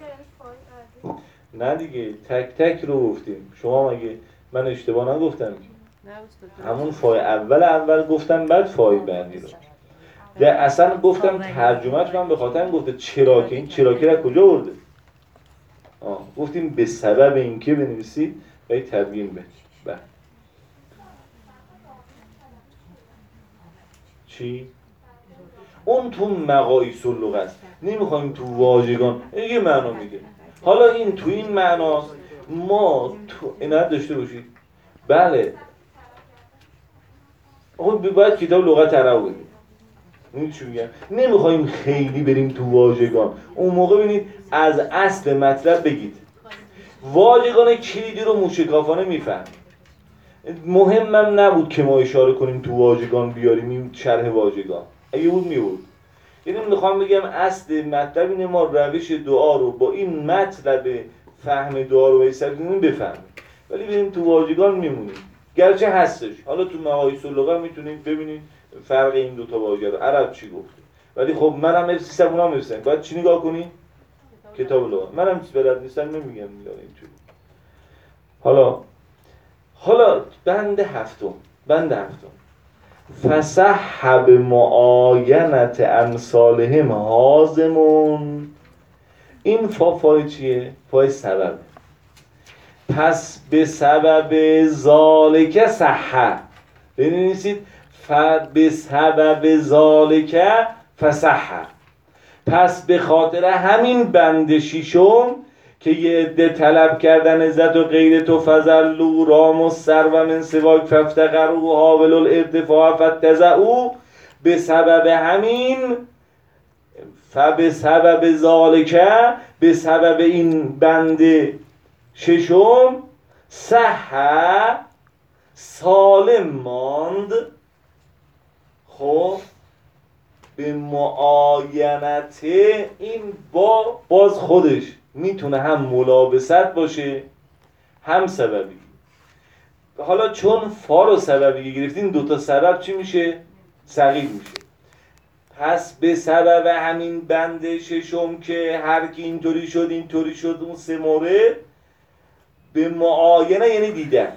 نه دیگه تک تک رو گفتیم. شما مگه من اشتباه نگفتم که؟ همون فای اول اول گفتم بعد فای بعدی رو. ده اصلا گفتم ترجمهش من به خاطر گفته چرا که این چرا که را کجا برده؟ آه گفتیم به سبب اینکه بنویسید و این تبیین بده. بله. چی؟ اون تو مقایس اللغه است. نمیخوایم تو واژگان یه معنا میده. حالا این تو این معناست. ما تو اینت داشته باشید. بله. آقا باید کتاب لغت عرب بدیم. این چی میگم؟ نمیخوایم خیلی بریم تو واژگان. اون موقع ببینید از اصل مطلب بگید. واژگان کلیدی رو موشکافانه میفهم. مهمم نبود که ما اشاره کنیم تو واژگان بیاریم این شرح واژگان. اگه بود میبود. یعنی میخوام بگم اصل مطلب اینه ما روش دعا رو با این مطلب فهم دعا رو بایستیم بفهمیم. ولی بریم تو واژگان میمونیم. گرچه هستش. حالا تو مقایس اللغه میتونید ببینید فرق این دو تا واژه رو عرب چی گفته. ولی خب منم هم سیستم اونام نمی‌سن. باید چی نگاه کنی؟ کتاب لغت. منم چیز بلد نیستم نمیگم میگم اینجوری. حالا حالا بند هفتم. بند هفتم. فسحب معاینت امثالهم حازمون. این فا فای چیه؟ فای سبب. پس به سبب ذالک صحه بنویسید فبسبب ذالک فسحر. پس به خاطر همین بند شیشم که یه عده طلب کردن عزت و غیر تو فزلوا رام السر و من سواک فافتقروا حاولوا الارتفاع فاتزعوا، به سبب همین فبسبب ذالک، به سبب این بند ششم صح سالم ماند. خب به معاینت این با باز خودش میتونه هم ملابست باشه هم سببی. حالا چون فا رو سببی گرفتین دوتا سبب چی میشه؟ صغیر میشه. پس به سبب همین بند ششم که هر کی اینطوری شد اینطوری شد اون سه مورد، به معاینه یعنی دیدن،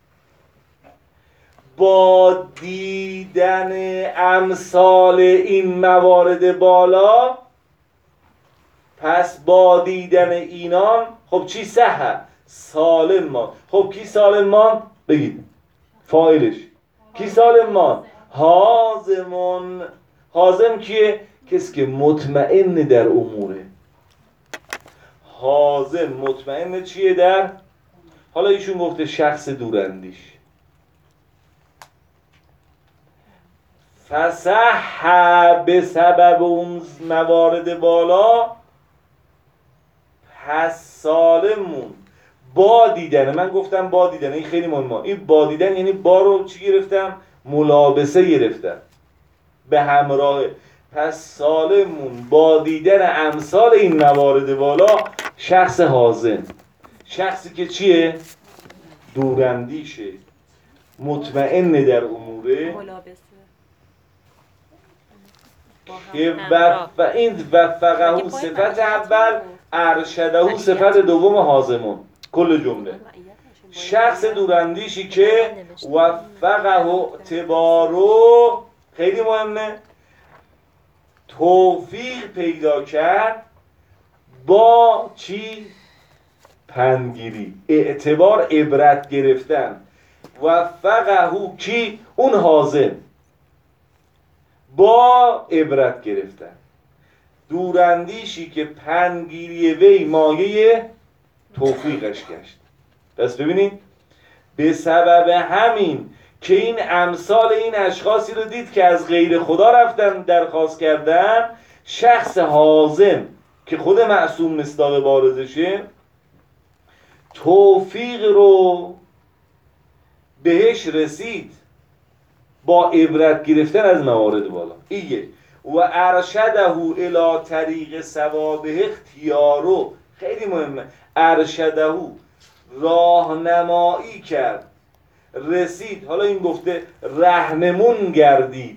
با دیدن امثال این موارد بالا، پس با دیدن اینان خب چی صحه؟ سالم مان. خب کی سالم مان؟ بگید فاعلش کی سالم مان؟ حازمون. حازم کیه؟ کسی که مطمئن در اموره. حازم مطمئن چیه در؟ حالا ایشون گفته شخص دوراندیش. فصح به سبب اون موارد بالا، پس سالمون با دیدن. من گفتم با دیدن، این خیلی مهمه. این با دیدن یعنی با رو چی گرفتم؟ ملابسه گرفتم به همراه. پس سالمون با دیدن امثال این موارد بالا، شخص حازم، شخصی که چیه؟ دوراندیشه، مطمئن در اموره، که و این وفقه صفت اول، ارشده صفت دوم حازمون. کل جمله شخص دوراندیشی که وفقه اعتبارو، خیلی مهمه، توفیق پیدا کرد با چی؟ پندگیری، اعتبار، عبرت گرفتن. وفقه کی؟ اون حازم، با عبرت گرفتن. دوراندیشی که پندگیری وی مایه توفیقش گشت. پس ببینید به سبب همین که این امثال این اشخاصی رو دید که از غیر خدا رفتن درخواست کردن، شخص حازم که خود معصوم مصداق بارزشه توفیق رو بهش رسید با عبرت گرفتن از موارد بالا. ایه و ارشده الی طریق ثواب اختیارو، خیلی مهمه، ارشده راهنمایی کرد، رسید. حالا این گفته رهنمون گردید.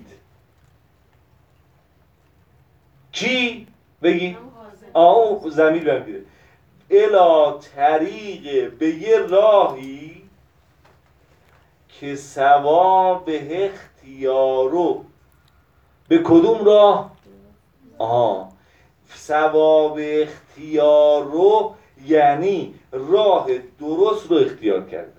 کی؟ بگی آه ضمیر بگیره. الی طریق، به یه راهی که ثواب اختیارو. به کدوم راه؟ آها، ثواب اختیارو یعنی راه درست رو اختیار کردن،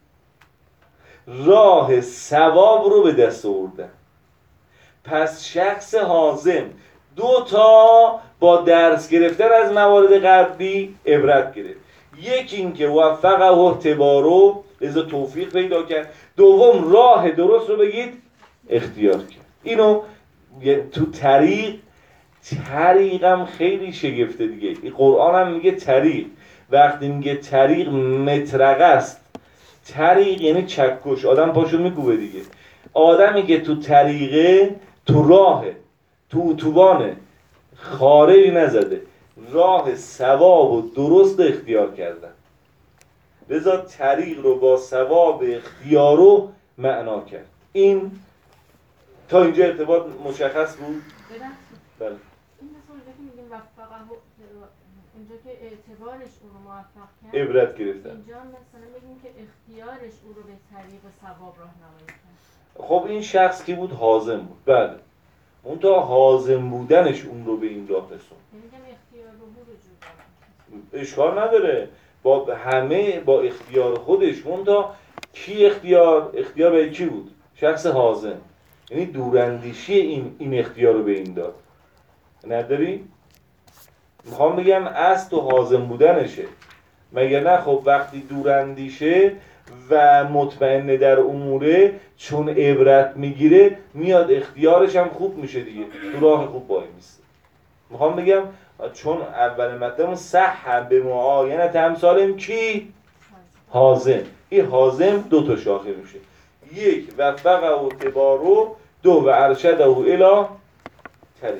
راه ثواب رو به دست آوردن. پس شخص حازم دو تا با درس گرفتن از موارد قبلی عبرت گرفت. یکی این که وفقه و اعتبارو، لذا توفیق پیدا کرد. دوم راه درست رو بگید اختیار کرد. اینو تو طریق، طریقم خیلی شگفته دیگه. این قرآن هم میگه طریق. وقتی میگه طریق مطرقه است. طریق یعنی چکش، آدم پاشو میکوبه دیگه. آدمی که تو طریقه، تو راهه، تو اتوبانه، خارجی نزده، راه ثواب و درست اختیار کردن. لذا طریق رو با ثواب اختیار رو معنا کرد. این تا اینجا ارتباط مشخص بود؟ بله. این مثلا که میگیم وفقه، اینجا که اعتبارش اون رو موفق کرد، عبرت گرفتن. اینجا مثلا میگیم که اختیارش اون رو به طریق ثواب راهنمایی کرد. خب این شخص کی بود؟ حازم بود. بله. اون تا حازم بودنش اون رو به این راه رسوند. میگم اختیار رو رو جو اشکال نداره، با همه با اختیار خودش. اون تا کی اختیار؟ اختیار به کی بود؟ شخص حازم. یعنی دوراندیشی این این اختیار رو به این داد. نداری؟ میخوام بگم اصل تو حازم بودنشه. مگر نه خب وقتی دوراندیشه و مطمئن در اموره چون عبرت میگیره میاد اختیارش هم خوب میشه دیگه، تو راه خوب وای میسته. میخوام بگم چون اول مطلب صح به معاینت امثالم کی؟ حازم. این حازم دو تا شاخه میشه، یک وفقه و تبارو، دو و ارشده و الی طریق.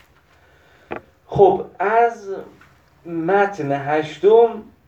خب از متن هشتم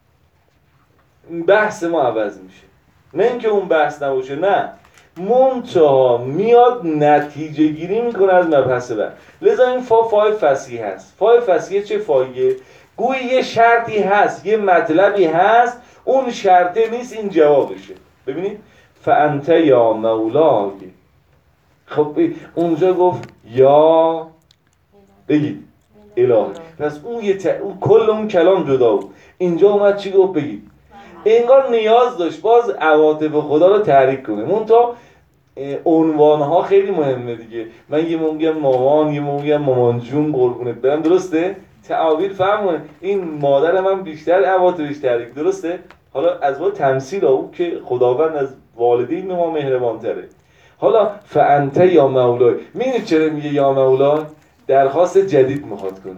بحث ما عوض میشه، نه اینکه اون بحث نباشه، نه، منتها میاد نتیجه گیری میکنه از مبحث بعد. لذا این فا فای فصیح هست. فای فصیح چه فاییه؟ گویی یه شرطی هست، یه مطلبی هست، اون شرطه نیست، این جوابشه. ببینید فانت یا مولای. خب اونجا گفت یا بگید الهی، پس اون یه ت... اون کل اون کلام جدا بود. اینجا اومد چی گفت؟ بگید. انگار نیاز داشت باز عواطف خدا رو تحریک کنه. منتها عنوانها خیلی مهمه دیگه. من یه موقع میگم مامان، یه موقع میگم مامان جون قربونت برم، درسته؟ تعابیر فهمونه. این مادر من بیشتر عواطفش تحریک، درسته؟ حالا از با تمثیل او که خداوند از والدین ما مهربان تره. حالا فانت یا مولای، میدونید چرا میگه یا مولای؟ درخواست جدید میخواد کنه.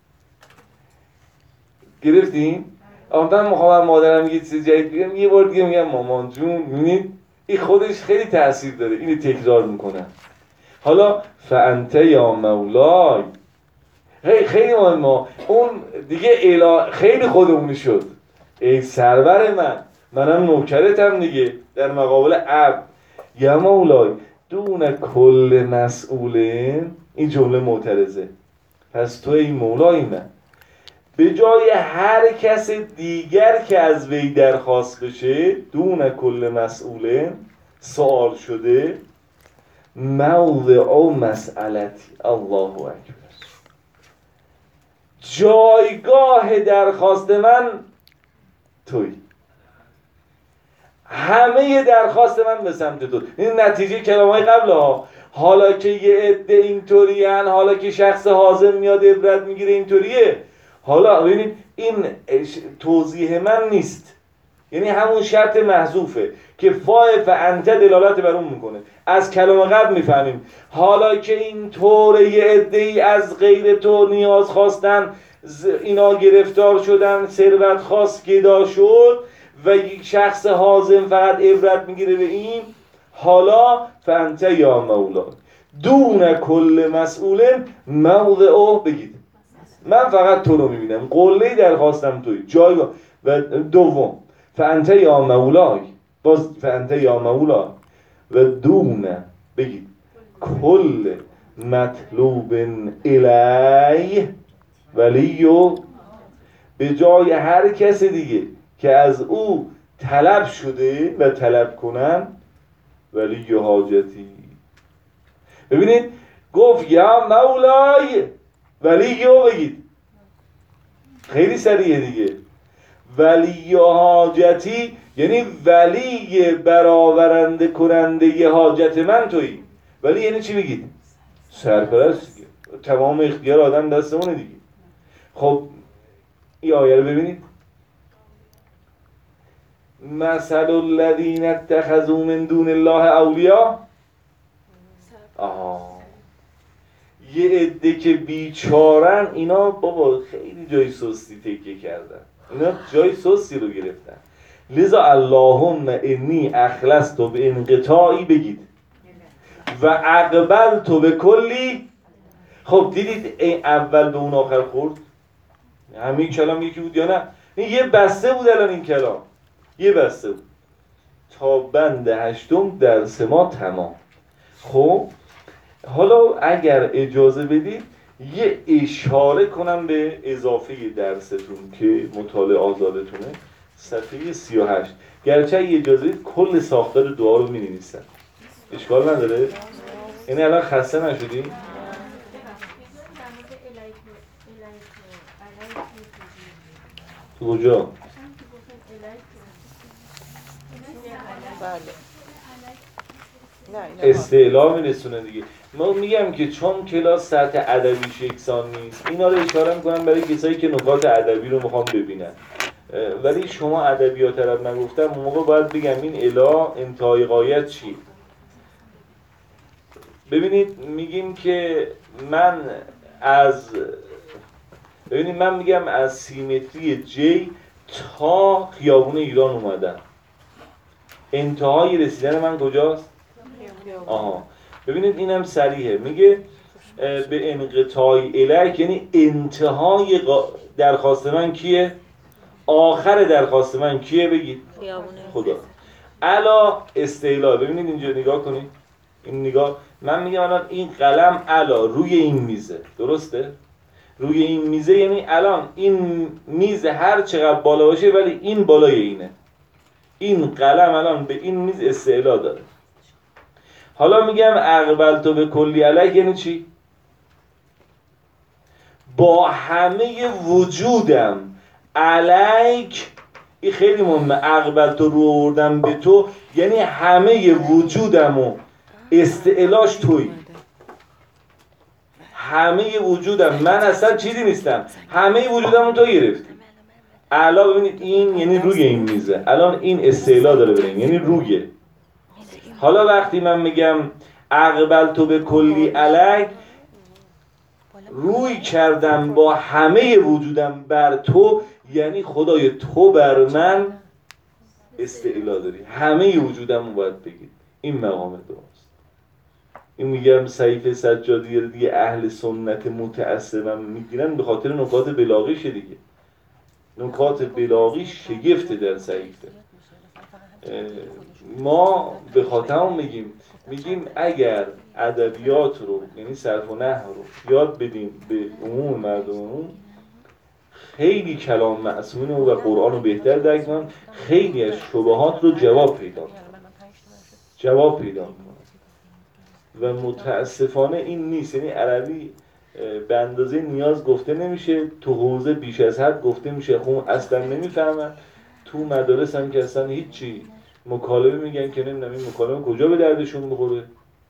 گرفتین؟ من میخوام مادرم یه چیز جدید بگم، یه بار دیگه میگم مامان جون. میبینید این خودش خیلی تاثیر داره، اینو تکرار میکنه. حالا فانت یا مولای خیلی خیلی مهمه. اون دیگه اله خیلی خودمونی شد. ای سرور من، منم نوکرتم دیگه در مقابل عبد. یا مولای دون کل مسئولین، این جمله معترضه. پس تو ای مولای من به جای هر کس دیگر که از وی درخواست بشه، دون کل مسئولین سوال شده، موضع او مسئلتی. الله اکبر. جایگاه درخواست من توی، همه درخواست من به سمت تو. این نتیجه کلامای قبل ها. حالا که یه عده اینطوری هن، حالا که شخص حازم میاد عبرت میگیره اینطوریه، حالا ببینید این توضیح من نیست، یعنی همون شرط محذوفه که فای فانت دلالت بر اون میکنه. از کلام قبل میفهمیم حالا که این طور یه عده‌ای از غیر تو نیاز خواستن، اینا گرفتار شدن، ثروت خواست گدا شد و یک شخص حازم فقط عبرت میگیره به این. حالا فانت یا مولا دون کل مسئول موضع. بگید من فقط تو رو میبینم، قله درخواستم توی جایگاه. و دوم فانت یا مولای، باز فانت یا مولا و دون بگید کل مطلوب الی ولی، و به جای هر کس دیگه که از او طلب شده و طلب کنم ولی حاجتی. ببینید گفت یا مولای ولی و بگید خیلی سریعه دیگه. ولی حاجتی یعنی ولی برآورنده کننده ی حاجت من تویی. ولی یعنی چی بگید؟ سرپرست دیگه. تمام اختیار آدم دستمونه دیگه. خب این آیه رو ببینید. مثل الذین اتخذوا من دون الله اولیاء. آها، یه عده که بیچارن، اینا بابا خیلی جای سستی تکیه کردن، اینا جای سستی رو گرفتن. لذا اللهم انی اخلصت به انقطاعی بگید و اقبلت به کلی. خب دیدید این اول به اون آخر خورد؟ همین کلام یکی بود یا نه؟ این یه بسته بود. الان این کلام یه بسته بود تا بند هشتم درس ما تمام. خب حالا اگر اجازه بدید یه اشاره کنم به اضافه درستون که مطالعه آزادتونه، صفحه سی و هشت. گرچه یه اجازه بدید کل ساختار دعا رو می‌نویسن، اشکال نداره؟ یعنی الان خسته نشدیم؟ تو کجا؟ استعلا میرسونه دیگه. ما میگم که چون کلاس سطح ادبیش یکسان نیست، اینا رو اشاره میکنم برای کسایی که نکات ادبی رو میخوام ببینن. ولی شما ادبیات طرف نگفتم، اون موقع باید بگم این الا انتهای غایت چیه. ببینید میگیم که من از ببینید من میگم از سیمتری جی تا خیابون ایران اومدم. انتهای رسیدن من کجاست؟ آها. ببینید اینم صریحه، میگه به انقطاع الیک، یعنی انتهای درخواست من کیه؟ آخر درخواست من کیه؟ بگید خدا. الا استعلا. ببینید اینجا نگاه کنید، این نگاه، من میگم الان این قلم الا روی این میزه، درسته؟ روی این میزه یعنی الان این میز هر چقدر بالا باشه ولی این بالای اینه. این قلم الان به این میز استعلا داره. حالا میگم اقبلتو به کلی علیک یعنی چی؟ با همه وجودم علیک. این خیلی مهمه. اقبلتو رو آوردم به تو یعنی همه وجودم و استعلاش توی. همه وجودم، من اصلا چیزی نیستم، همه وجودم رو تو گرفتی. الا ببینید این یعنی روی این میزه، الان این استعلا داره بریم یعنی رویه. حالا وقتی من میگم اقبلتو به کلی علیک، روی کردم با همه وجودم بر تو، یعنی خدای تو بر من استعلا داری، همه وجودم رو باید بگید. این مقام دوست. این میگم سیف سجادی دیگه اهل سنت متعصبم میگیرن به خاطر نکات بلاغیش دیگه. نکات بلاغی شگفت در سیفه. ما به خاطر هم میگیم میگیم اگر ادبیات رو یعنی صرف و نحو رو یاد بدیم به عموم مردممون، خیلی کلام معصومین و قرآن رو بهتر درک کنن، خیلی از شبهات رو جواب پیدا کنن جواب پیدا کنن و متاسفانه این نیست. یعنی عربی به اندازه نیاز گفته نمیشه، تو حوزه بیش از حد گفته میشه، خب اصلا نمیفهمن. تو مدارس هم که اصلا هیچی، مکالمه میگن که نمیدونم این مکالمه کجا به دردشون بخوره.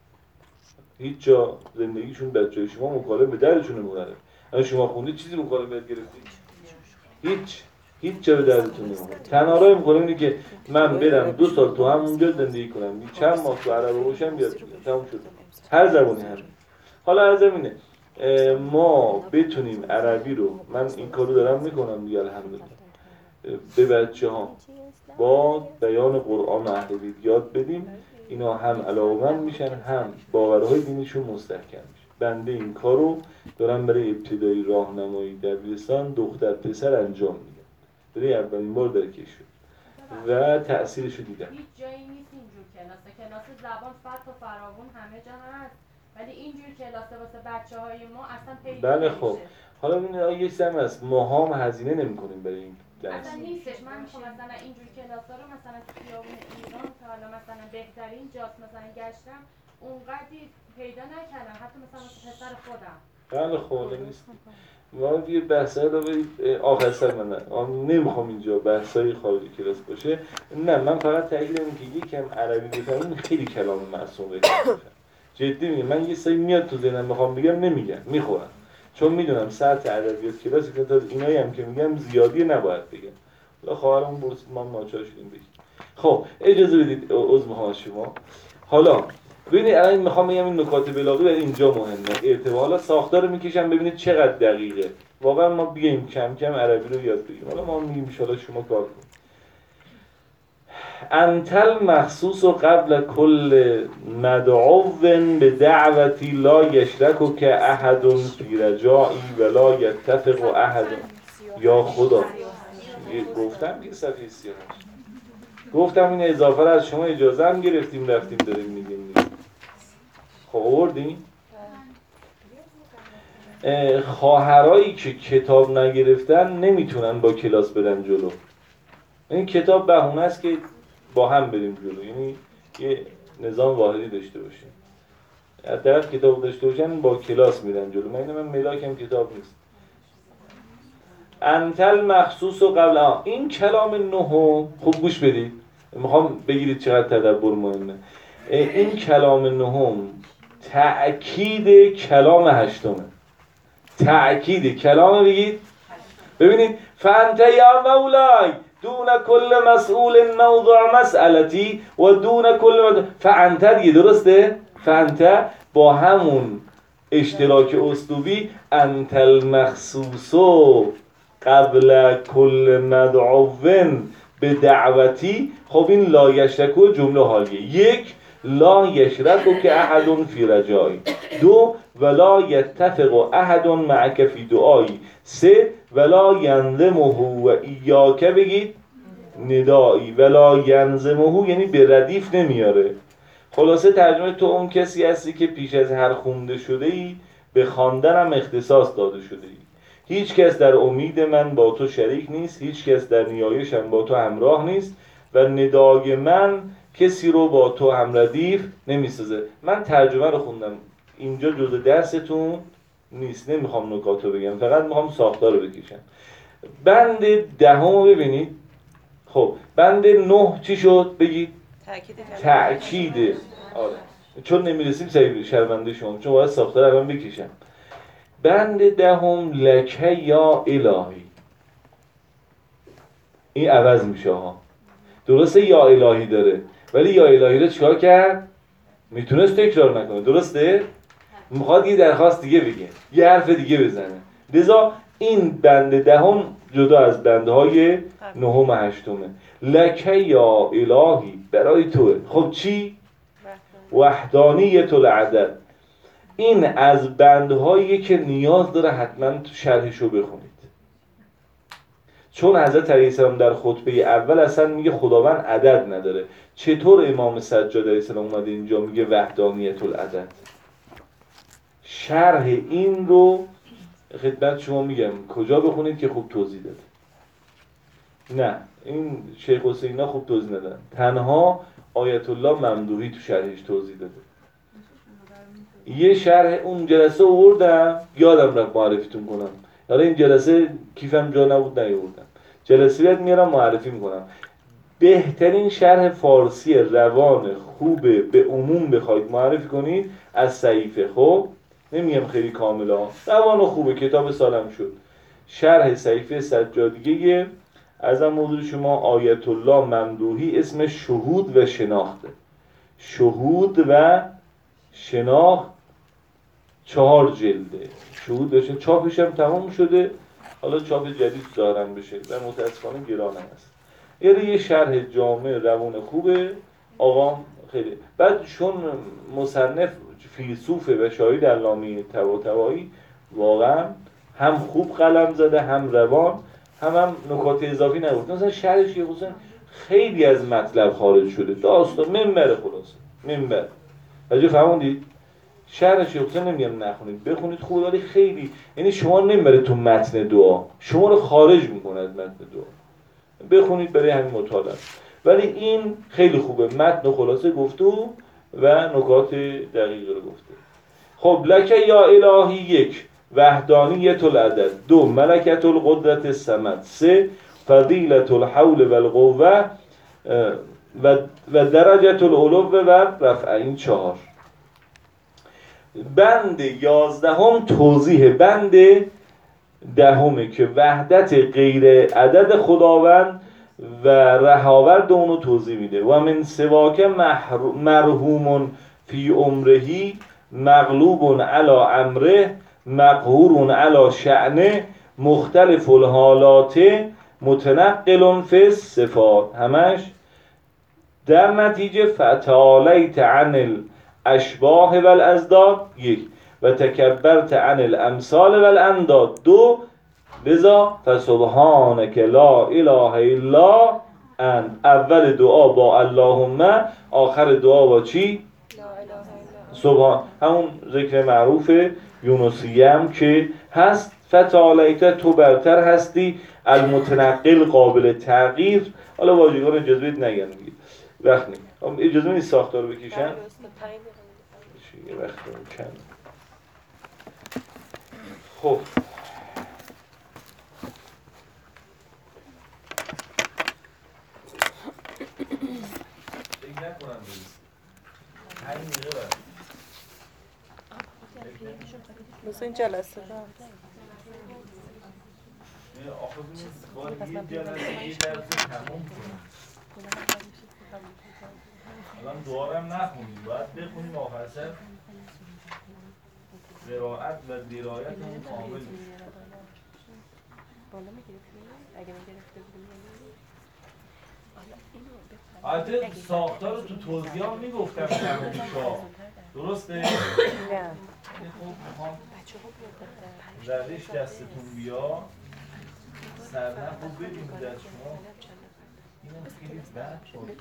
هیچ جا زندگیشون بچه‌های شما مکالمه به دردشون نمیخوره. اگه شما خوندید چیزی مکالمه یاد گرفتید؟ هیچ هیچ جا به دردتون نمیخوره. تنها راه مکالمه اینه که من برم دو سال تو همونجا زندگی کنم، چند ماه تو عربی باشم بیاد تموم شد. هر زبانی همین. حالا از اینه ما بتونیم عربی رو، من این کارو دارم میکنم دیگه الحمدلله، به بچه‌ها با بیان قرآن و اهل بیت یاد بدیم، اینا هم علاقه‌مند میشن، هم باورهای دینیشون مستحکم میشه. بنده این کارو دارم برای ابتدایی راهنمایی دبیرستان دختر پسر انجام میدم. برای اولین بار در کشور و تأثیرشو دیدم. هیچ جایی نیست اینجور کلاس. کلاس زبان فتح و فراوون همه جا هست. ولی اینجور کلاسه واسه بچه‌های ما اصلا پیدا بله نمیشه. خب حالا ببینید یه سم هست، ما هم هزینه نمی‌کنیم برای این درس. اصلا نیستش. من میخوام مثلا اینجور کلاسا رو مثلا تو خیابون ایران که حالا مثلا بهترین جاست مثلا گشتم اونقدی پیدا نکردم، حتی مثلا پسر خودم. بله خب نیست. ما یه بحثایی رو برید آخر سر من نمیخوام اینجا بحثای خارجی کلاس باشه. نه من فقط تأکید می‌کنم که یکم عربی بفهمیم خیلی کلام معصوم بگم. جدی میگم، من یه سری میاد تو ذهنم میخوام بگم نمیگم، میخورم. چون میدونم سطح ادبیات کلاسی که تا اینایی هم که میگم زیادی نباید بگم. حالا خواهرمون برسید ما ناچار شدیم بگیم. خب اجازه بدید عذر میخوام از شما. حالا ببینید الان میخوام بگم این نکات بلاغی برای اینجا مهمه. ارتباط حالا ساختار میکشم ببینید چقدر دقیقه. واقعا ما بیایم کم کم عربی رو یاد بگیریم. حالا ما میگیم ان شاء الله شما کار کنید. انتل مخصوص و قبل کل مدعو به دعوتی لا یشرک که احد فی رجائی ولا یتفق احد. یا خدا گفتم یه صفحه سیاه گفتم این اضافه از شما اجازه هم گرفتیم رفتیم داریم میگیم. خب آوردیم خواهرایی که کتاب نگرفتن نمیتونن با کلاس برن جلو. این کتاب بهونه است که با هم بریم جلو، یعنی یه نظام واحدی داشته باشیم. از طرف کتاب داشته باشن با کلاس میرن جلو. من من ملاکم کتاب نیست. انتل مخصوص و قبل آن. این کلام نهو خوب گوش بدید، میخوام بگیرید چقدر تدبر مهمه. این کلام نهم تأکید کلام هشتمه. تأکید کلام بگید ببینید فانت یا مولای دون کل مسئول موضوع مسئلتی و دون کل فانت دیگه درسته؟ فانت با همون اشتراک اسلوبی انت المخصوص قبل کل مدعوین به دعوتی. خب این لا یشرکو جمله حالیه. یک لا یشرکو که احد فی رجایی. دو ولا یتفق احد معک فی دعایی. سه ولا ینظمه و ایاک بگید ندایی. ولا ینظمه یعنی به ردیف نمیاره. خلاصه ترجمه تو اون کسی هستی که پیش از هر خونده شده ای به خواندن هم اختصاص داده شده ای. هیچ کس در امید من با تو شریک نیست، هیچ کس در نیایشم با تو همراه نیست و ندای من کسی رو با تو هم ردیف نمیسازه. من ترجمه رو خوندم، اینجا جزء درستون نیست، نمیخوام نکات رو بگم، فقط میخوام ساختار رو بکشم. بند دهم رو ببینید. خب بند نه چی شد؟ بگید تأکید. آره چون نمیرسیم سریع شرمنده شما، چون باید ساختار الان بکشم. بند دهم لکه یا الهی. این عوض میشه ها. درسته یا الهی داره ولی یا الهی رو چیکار کرد؟ میتونست تکرار نکنه. درسته؟ میخواد یه درخواست دیگه بگه، یه حرف دیگه بزنه. لذا این بند دهم جدا از بندهای نهم و هشتمه. لکه یا الهی برای توه. خب چی؟ وحدانیت العدد. این از بندهایی که نیاز داره حتما شرحشو بخونید، چون حضرت علیه السلام در خطبه اول اصلا میگه خداوند عدد نداره. چطور امام سجاد علیه السلام اومده اینجا میگه وحدانیت العدد؟ شرح این رو خدمت شما میگم کجا بخونید که خوب توضیح داده. نه این شیخ حسینا خوب توضیح ندادن، تنها آیت الله ممدوحی تو شرحش توضیح داده. یه شرح اون جلسه آوردم یادم رفت معرفیتون کنم، حالا این جلسه کیفم جا نبود نیاوردم. جلسه بعد میارم معرفی میکنم. بهترین شرح فارسی روان خوبه به عموم بخواید معرفی کنید از صحیفه. خب نمیگم خیلی کاملا، روان خوبه، کتاب سالم شد. شرح صحیفه سجادیه از این موضوع شما آیت الله ممدوحی، اسم شهود و شناخته. شهود و شناخت چهار جلده. شهود داشته، چاپش هم تمام شده، حالا چاپ جدید دارن بشه و متاسفانه گران هست. یعنی یه شرح جامع روان خوبه آقام خیلی. بعد چون مصنف فیلسوفه و شاهد علامه طباطبایی واقعا هم خوب قلم زده، هم روان، هم هم نکات اضافی نبود. مثلا شرحش یه حسن خیلی از مطلب خارج شده، داستان منبر خلاصه منبر. راجع فهموندید؟ شرح شیخ حسین نمیگم نخونید، بخونید خوبه، ولی خیلی یعنی شما نمیبره تو متن دعا، شما رو خارج میکنه از متن دعا. بخونید برای همین مطالعه. ولی این خیلی خوبه، متن خلاصه گفته و نکات دقیق رو گفته. خب لکه یا الهی یک وحدانیت العدد. دو ملکت القدرت الصمد. سه فضیلت الحول والقوه و و درجت العلو و رفع. این چهار. بند یازدهم توضیح بند دهمه که وحدت غیر عدد خداوند و رهاورد اونو توضیح میده. و من سواک مرحوم فی عمرهی مغلوب علی امره مقهور علی شأنه مختلف الحالات متنقل فی الصفات. همش در نتیجه فتعالیت عن الاشباه والازداد. یک و تکبرت عن الامثال والانداد. دو لذا فسبحانک لا اله الا انت. اول دعا با اللهم، آخر دعا با چی؟ سبحان. همون ذکر معروف یونسیه هم که هست. فتعالیت تو برتر هستی، المتنقل قابل تغییر. حالا واژگان اجازه بید نگن دیگه وقت نگه، اجازه نیست ساختار بکشن یه وقت کن. خب فکر نکنم مثل این جلسه رو یه آخه باید یه جلسه یه درس تموم کنیم. الان دوارم نخونیم، باید بخونیم آخر سر قرائت و درایت اون کامل بشه. البته ساختار رو تو توضیح هم میگفتم تمامیشا، درسته؟ نه خوب میخوام زدش دستتون بیا سرنخ رو ببینید از شما اینم خیلی بد شد.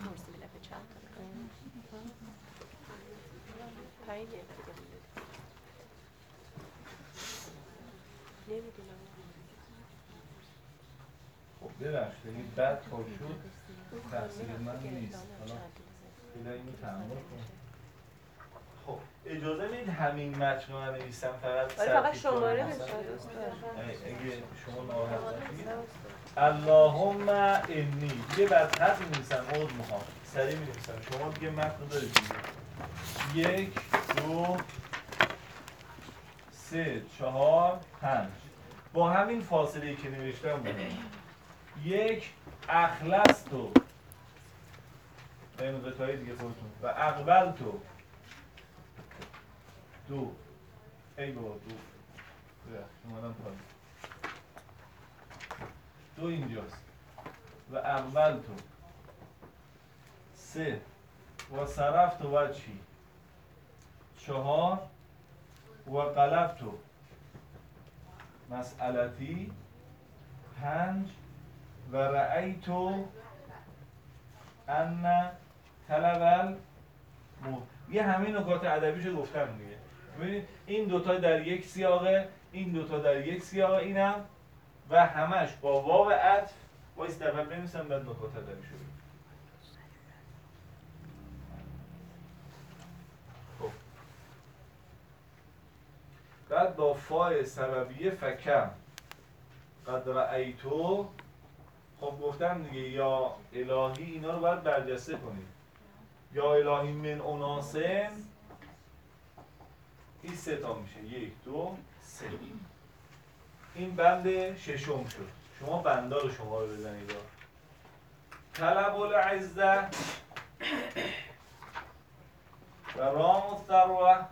خب ببخشید اگه بد کار شد تقصیر من نیست. حالا بلا اینو تحمل کن. خب اجازه میدید همین متن رو ننویسم فقط فقط سرتیپ شماره کنم؟ بشه اگه شما ناراحت نشید اللهم انی دیگه بعد خط می‌نویسم عذر میخوام سریع می‌نویسم شما دیگه متن دارید دیگه یک دو سه چهار پنج با همین فاصله که نوشتم بودم یک اخلصتو این قطعه دیگه خودتون و اقبلتو دو ای بابا دو اومدم پایین دو اینجاست و اقبلتو سه و صرفتو و چی چهار و قلبتو مسئلتی پنج و رأیتو ان طلب المو یه همین نکات ادبیشو گفتم دیگه. ببینید این دوتا در یک سیاقه این دوتا در یک سیاقه اینم و همش با واو عطف وایس اول بنویسم بعد نکات ادبیشو بگم. خب بعد با فای سببیه فکم قد رأیتو خب گفتم دیگه یا الهی اینا رو باید برجسته کنید یا الهی من اناسن این سه تا میشه یک دو سه این بند ششم شد شما بندا رو شما رو بزنید طلب العزه و رام الثروه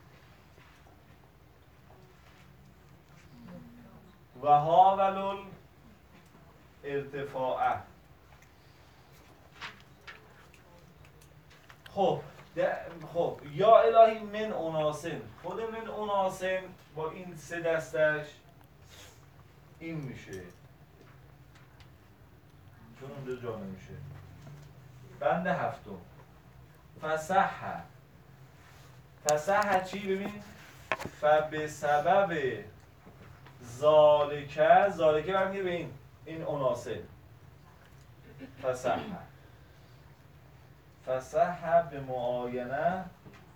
و هاول الارتفاعه خب خب یا الهی من اناسن خود من اناسن با این سه دستش این میشه چون اونجا جا نمیشه بند هفتم فصح فصح چی ببین فبه سبب ذالکه ذالکه برمیگه به این این اناسن فصح فصح به معاینه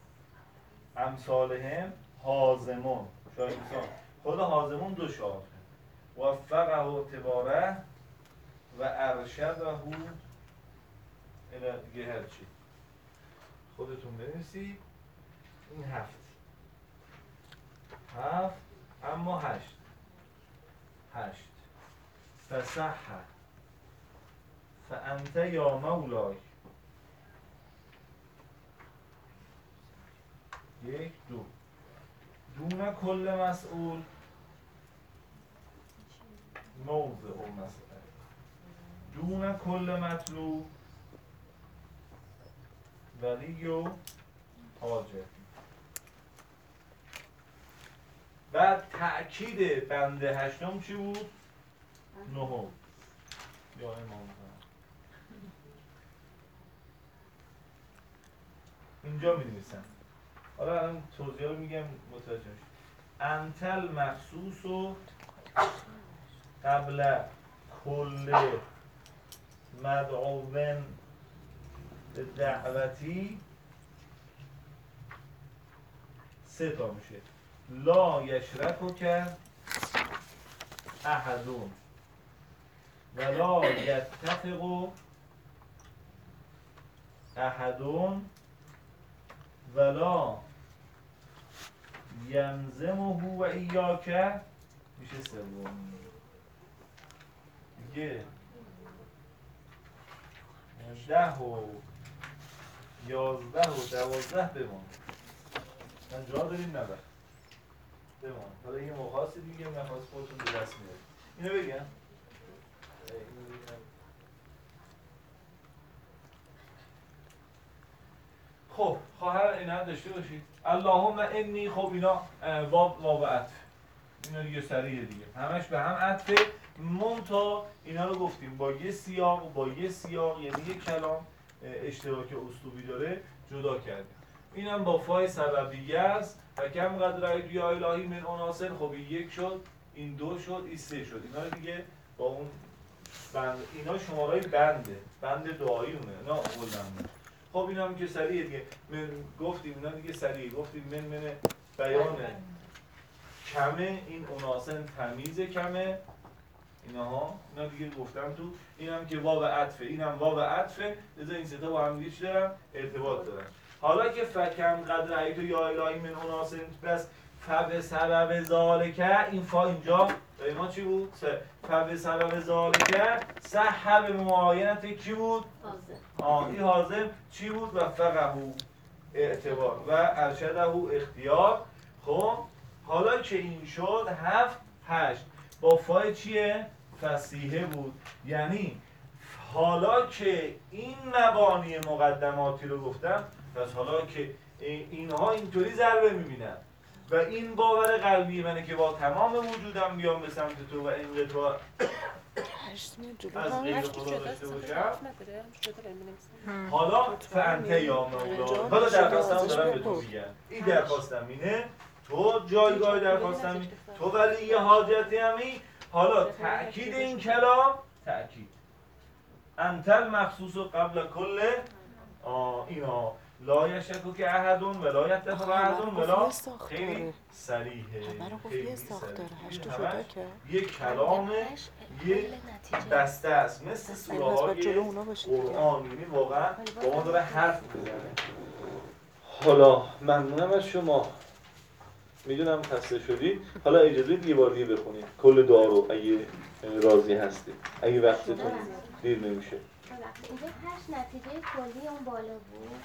امثالهم حازمون شاید خود حازمون دو شاخه وفقه اعتباره و ارشده الى دیگه هرچی خودتون بنویسید این هفت هفت اما هشت هشت فصح فانت یا مولای یک دو دون کل مسئول موضع و مسئله دون کل مطلوب ولی و حاجت بعد تأکید بند هشتم چی بود؟ نهم یا امام اینجا می نویسم حالا الان توضیح رو میگم متوجه میشید انتل مخصوص و قبل کل مدعوون دعوتی سه تا میشه لا یشرکو که احدون ولا یتفق احدون ولا یمزمه و ایاکه میشه سوم دیگه. ده و یازده و دوازده بمان. من جا داریم نبر بمان. حالا یه مخواست دیگه مخواست خودتون به دست میاد. اینو بگم اینو بگم خب خواهر اینا داشته باشید. اللهم انی. خب اینا باب باب عطف، اینا دیگه سریعه دیگه، همش به هم عطفه. منتها اینا رو گفتیم با یه سیاق و با یه سیاق، یعنی یه کلام اشتراک اسلوبی داره، جدا کردیم. اینم با فای سببیه است. و کم قدر رأیت یا الهی من عناصر. خب این یک شد، این دو شد، این سه شد. اینا رو دیگه با اون بند، اینا شمارای بنده، بند دعایی اونه، نه قلنده. خب اینا هم که سریعه دیگه. من گفتیم اینا دیگه سریعه. گفتیم من من بیان کمه، این عناصر تمیز کمه، اینها اینا دیگه گفتم تو. اینم که واو عطفه، اینم واو عطفه، لذا این سه تا با هم دیگه چی دارن؟ ارتباط دارن. حالا که فکم قد رأیت یا الهی من عناصر بس فب سبب ذالکه، این فا اینجا برای ما چی بود؟ سه. فب سبب ذالکه صحب معاینت کی بود؟ آه این حاضر چی بود؟ و فقه اعتبار و ارشده اختیار. خب حالا که این شد هفت هشت با فای چیه؟ فصیحه بود. یعنی حالا که این مبانی مقدماتی رو گفتم، پس حالا که اینها اینطوری ضربه میبینن و این باور قلبی منه که با تمام وجودم بیام به سمت تو و این قطعا از غیر خدا داشته باشم، حالا فانته یا مولا. حالا درخواستم دارم به تو میگم، این درخواستم اینه، تو جایگاه درخواستم اینه، تو ولی حاجتی همی. حالا تأکید این کلام، تأکید انتل مخصوص قبل کل اینا لا یشکو که احدون ولا یتفق احدون ولا. خیلی صریحه، خیلی صریحه. یه کلام یه بسته است مثل سوره های قرآن، یعنی واقعا با ما داره حرف میزنه. حالا ممنونم از شما، میدونم خسته شدید. حالا اجازه یه بار دیگه بخونید کل دعا رو اگه راضی هستید، اگه وقتتون دیر نمیشه. اینجا هشت نتیجه کلی اون بالا بود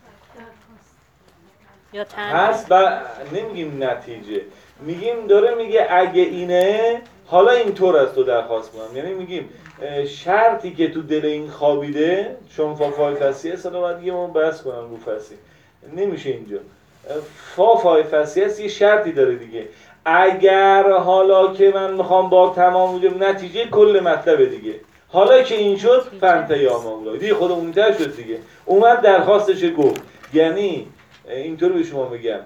یا تنها هست و نمیگیم نتیجه، میگیم داره میگه اگه اینه حالا اینطور است تو درخواست کنم. یعنی میگیم شرطی که تو دل این خوابیده، چون فا فای فصیح است، حالا باید دیگه من بحث کنم رو فصیح نمیشه اینجا. فا فای فصیح است، یه شرطی داره دیگه. اگر حالا که من میخوام با تمام وجود، نتیجه کل مطلبه دیگه. حالا که این شد فنته یا مولا دیگه خودمون تر شد دیگه. اومد درخواستش گفت. یعنی اینطور به شما میگم،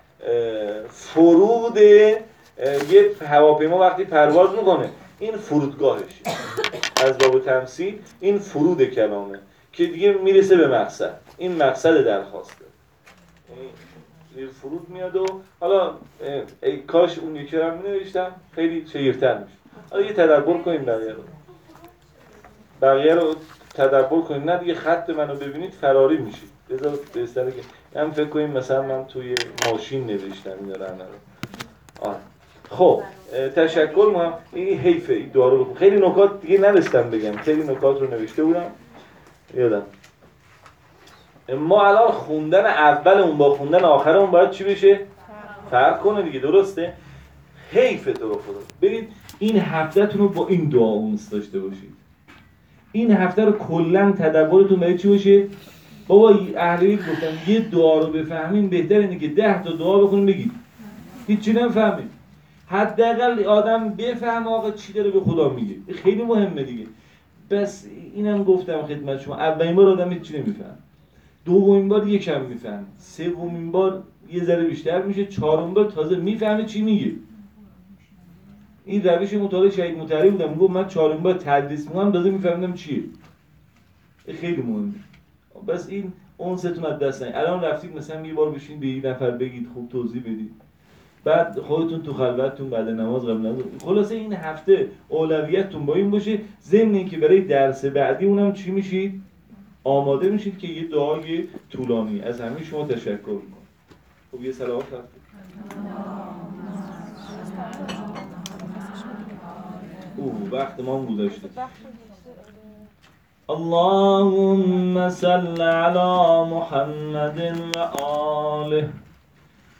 فرود یه هواپیما وقتی پرواز میکنه این فرودگاهش از باب تمثیل، این فرود کلامه که دیگه میرسه به مقصد. این مقصد درخواسته، این فرود میاد. و حالا ای کاش اون یکی رو هم مینوشتم خیلی شیرتر میشه. حالا یه تدبر کنیم بقیه رو بقیه رو تدبر کنیم، نه دیگه خط منو ببینید فراری میشید. بذار بهتره که هم فکر کنیم مثلا من توی ماشین نوشتم اینا رو. آره خب تشکر ما. این حیفه این دعا رو بخون. خیلی نکات دیگه نرسیدم بگم، خیلی نکات رو نوشته بودم یادم. ما الان خوندن اولمون با خوندن آخرمون باید چی بشه؟ فرق کنه دیگه، درسته؟ حیفه تو رو خدا. برید این هفته‌تون رو با این دعا اونس داشته باشید. این هفته رو کلا تدبرتون برای چی باشه؟ بابا اهل گفتم یه دعا رو بفهمین بهتر اینه که ده تا دعا بخونین بگید هیچی نفهمید. حداقل آدم بفهم آقا چی داره به خدا میگه. خیلی مهمه دیگه. بس اینم گفتم خدمت شما، اولین بار آدم هیچی نمیفهم، دومین بار یکم میفهم، سومین بار یه ذره بیشتر میشه، چهارمین بار تازه میفهمه چی میگه. این روش مطالعه شهید مطهری بودم، میگم من چهارمین بار تدریس میکنم تازه میفهمیدم چیه. خیلی مهمه. بس این اونستون از دست نید. الان رفتید مثلا یه بار بشین به یک نفر بگید، خوب توضیح بدید، بعد خودتون تو خلوتتون بعد نماز قبل نماز. خلاصه این هفته اولویتتون با این باشه، ضمن اینکه برای درس بعدی اونم چی میشید؟ آماده میشید که یه دعای طولانی. از همه شما تشکر میکنم. خب یه صلوات او وقت ما گذاشته. بخش بیشتر. اللهم صل على محمد و آله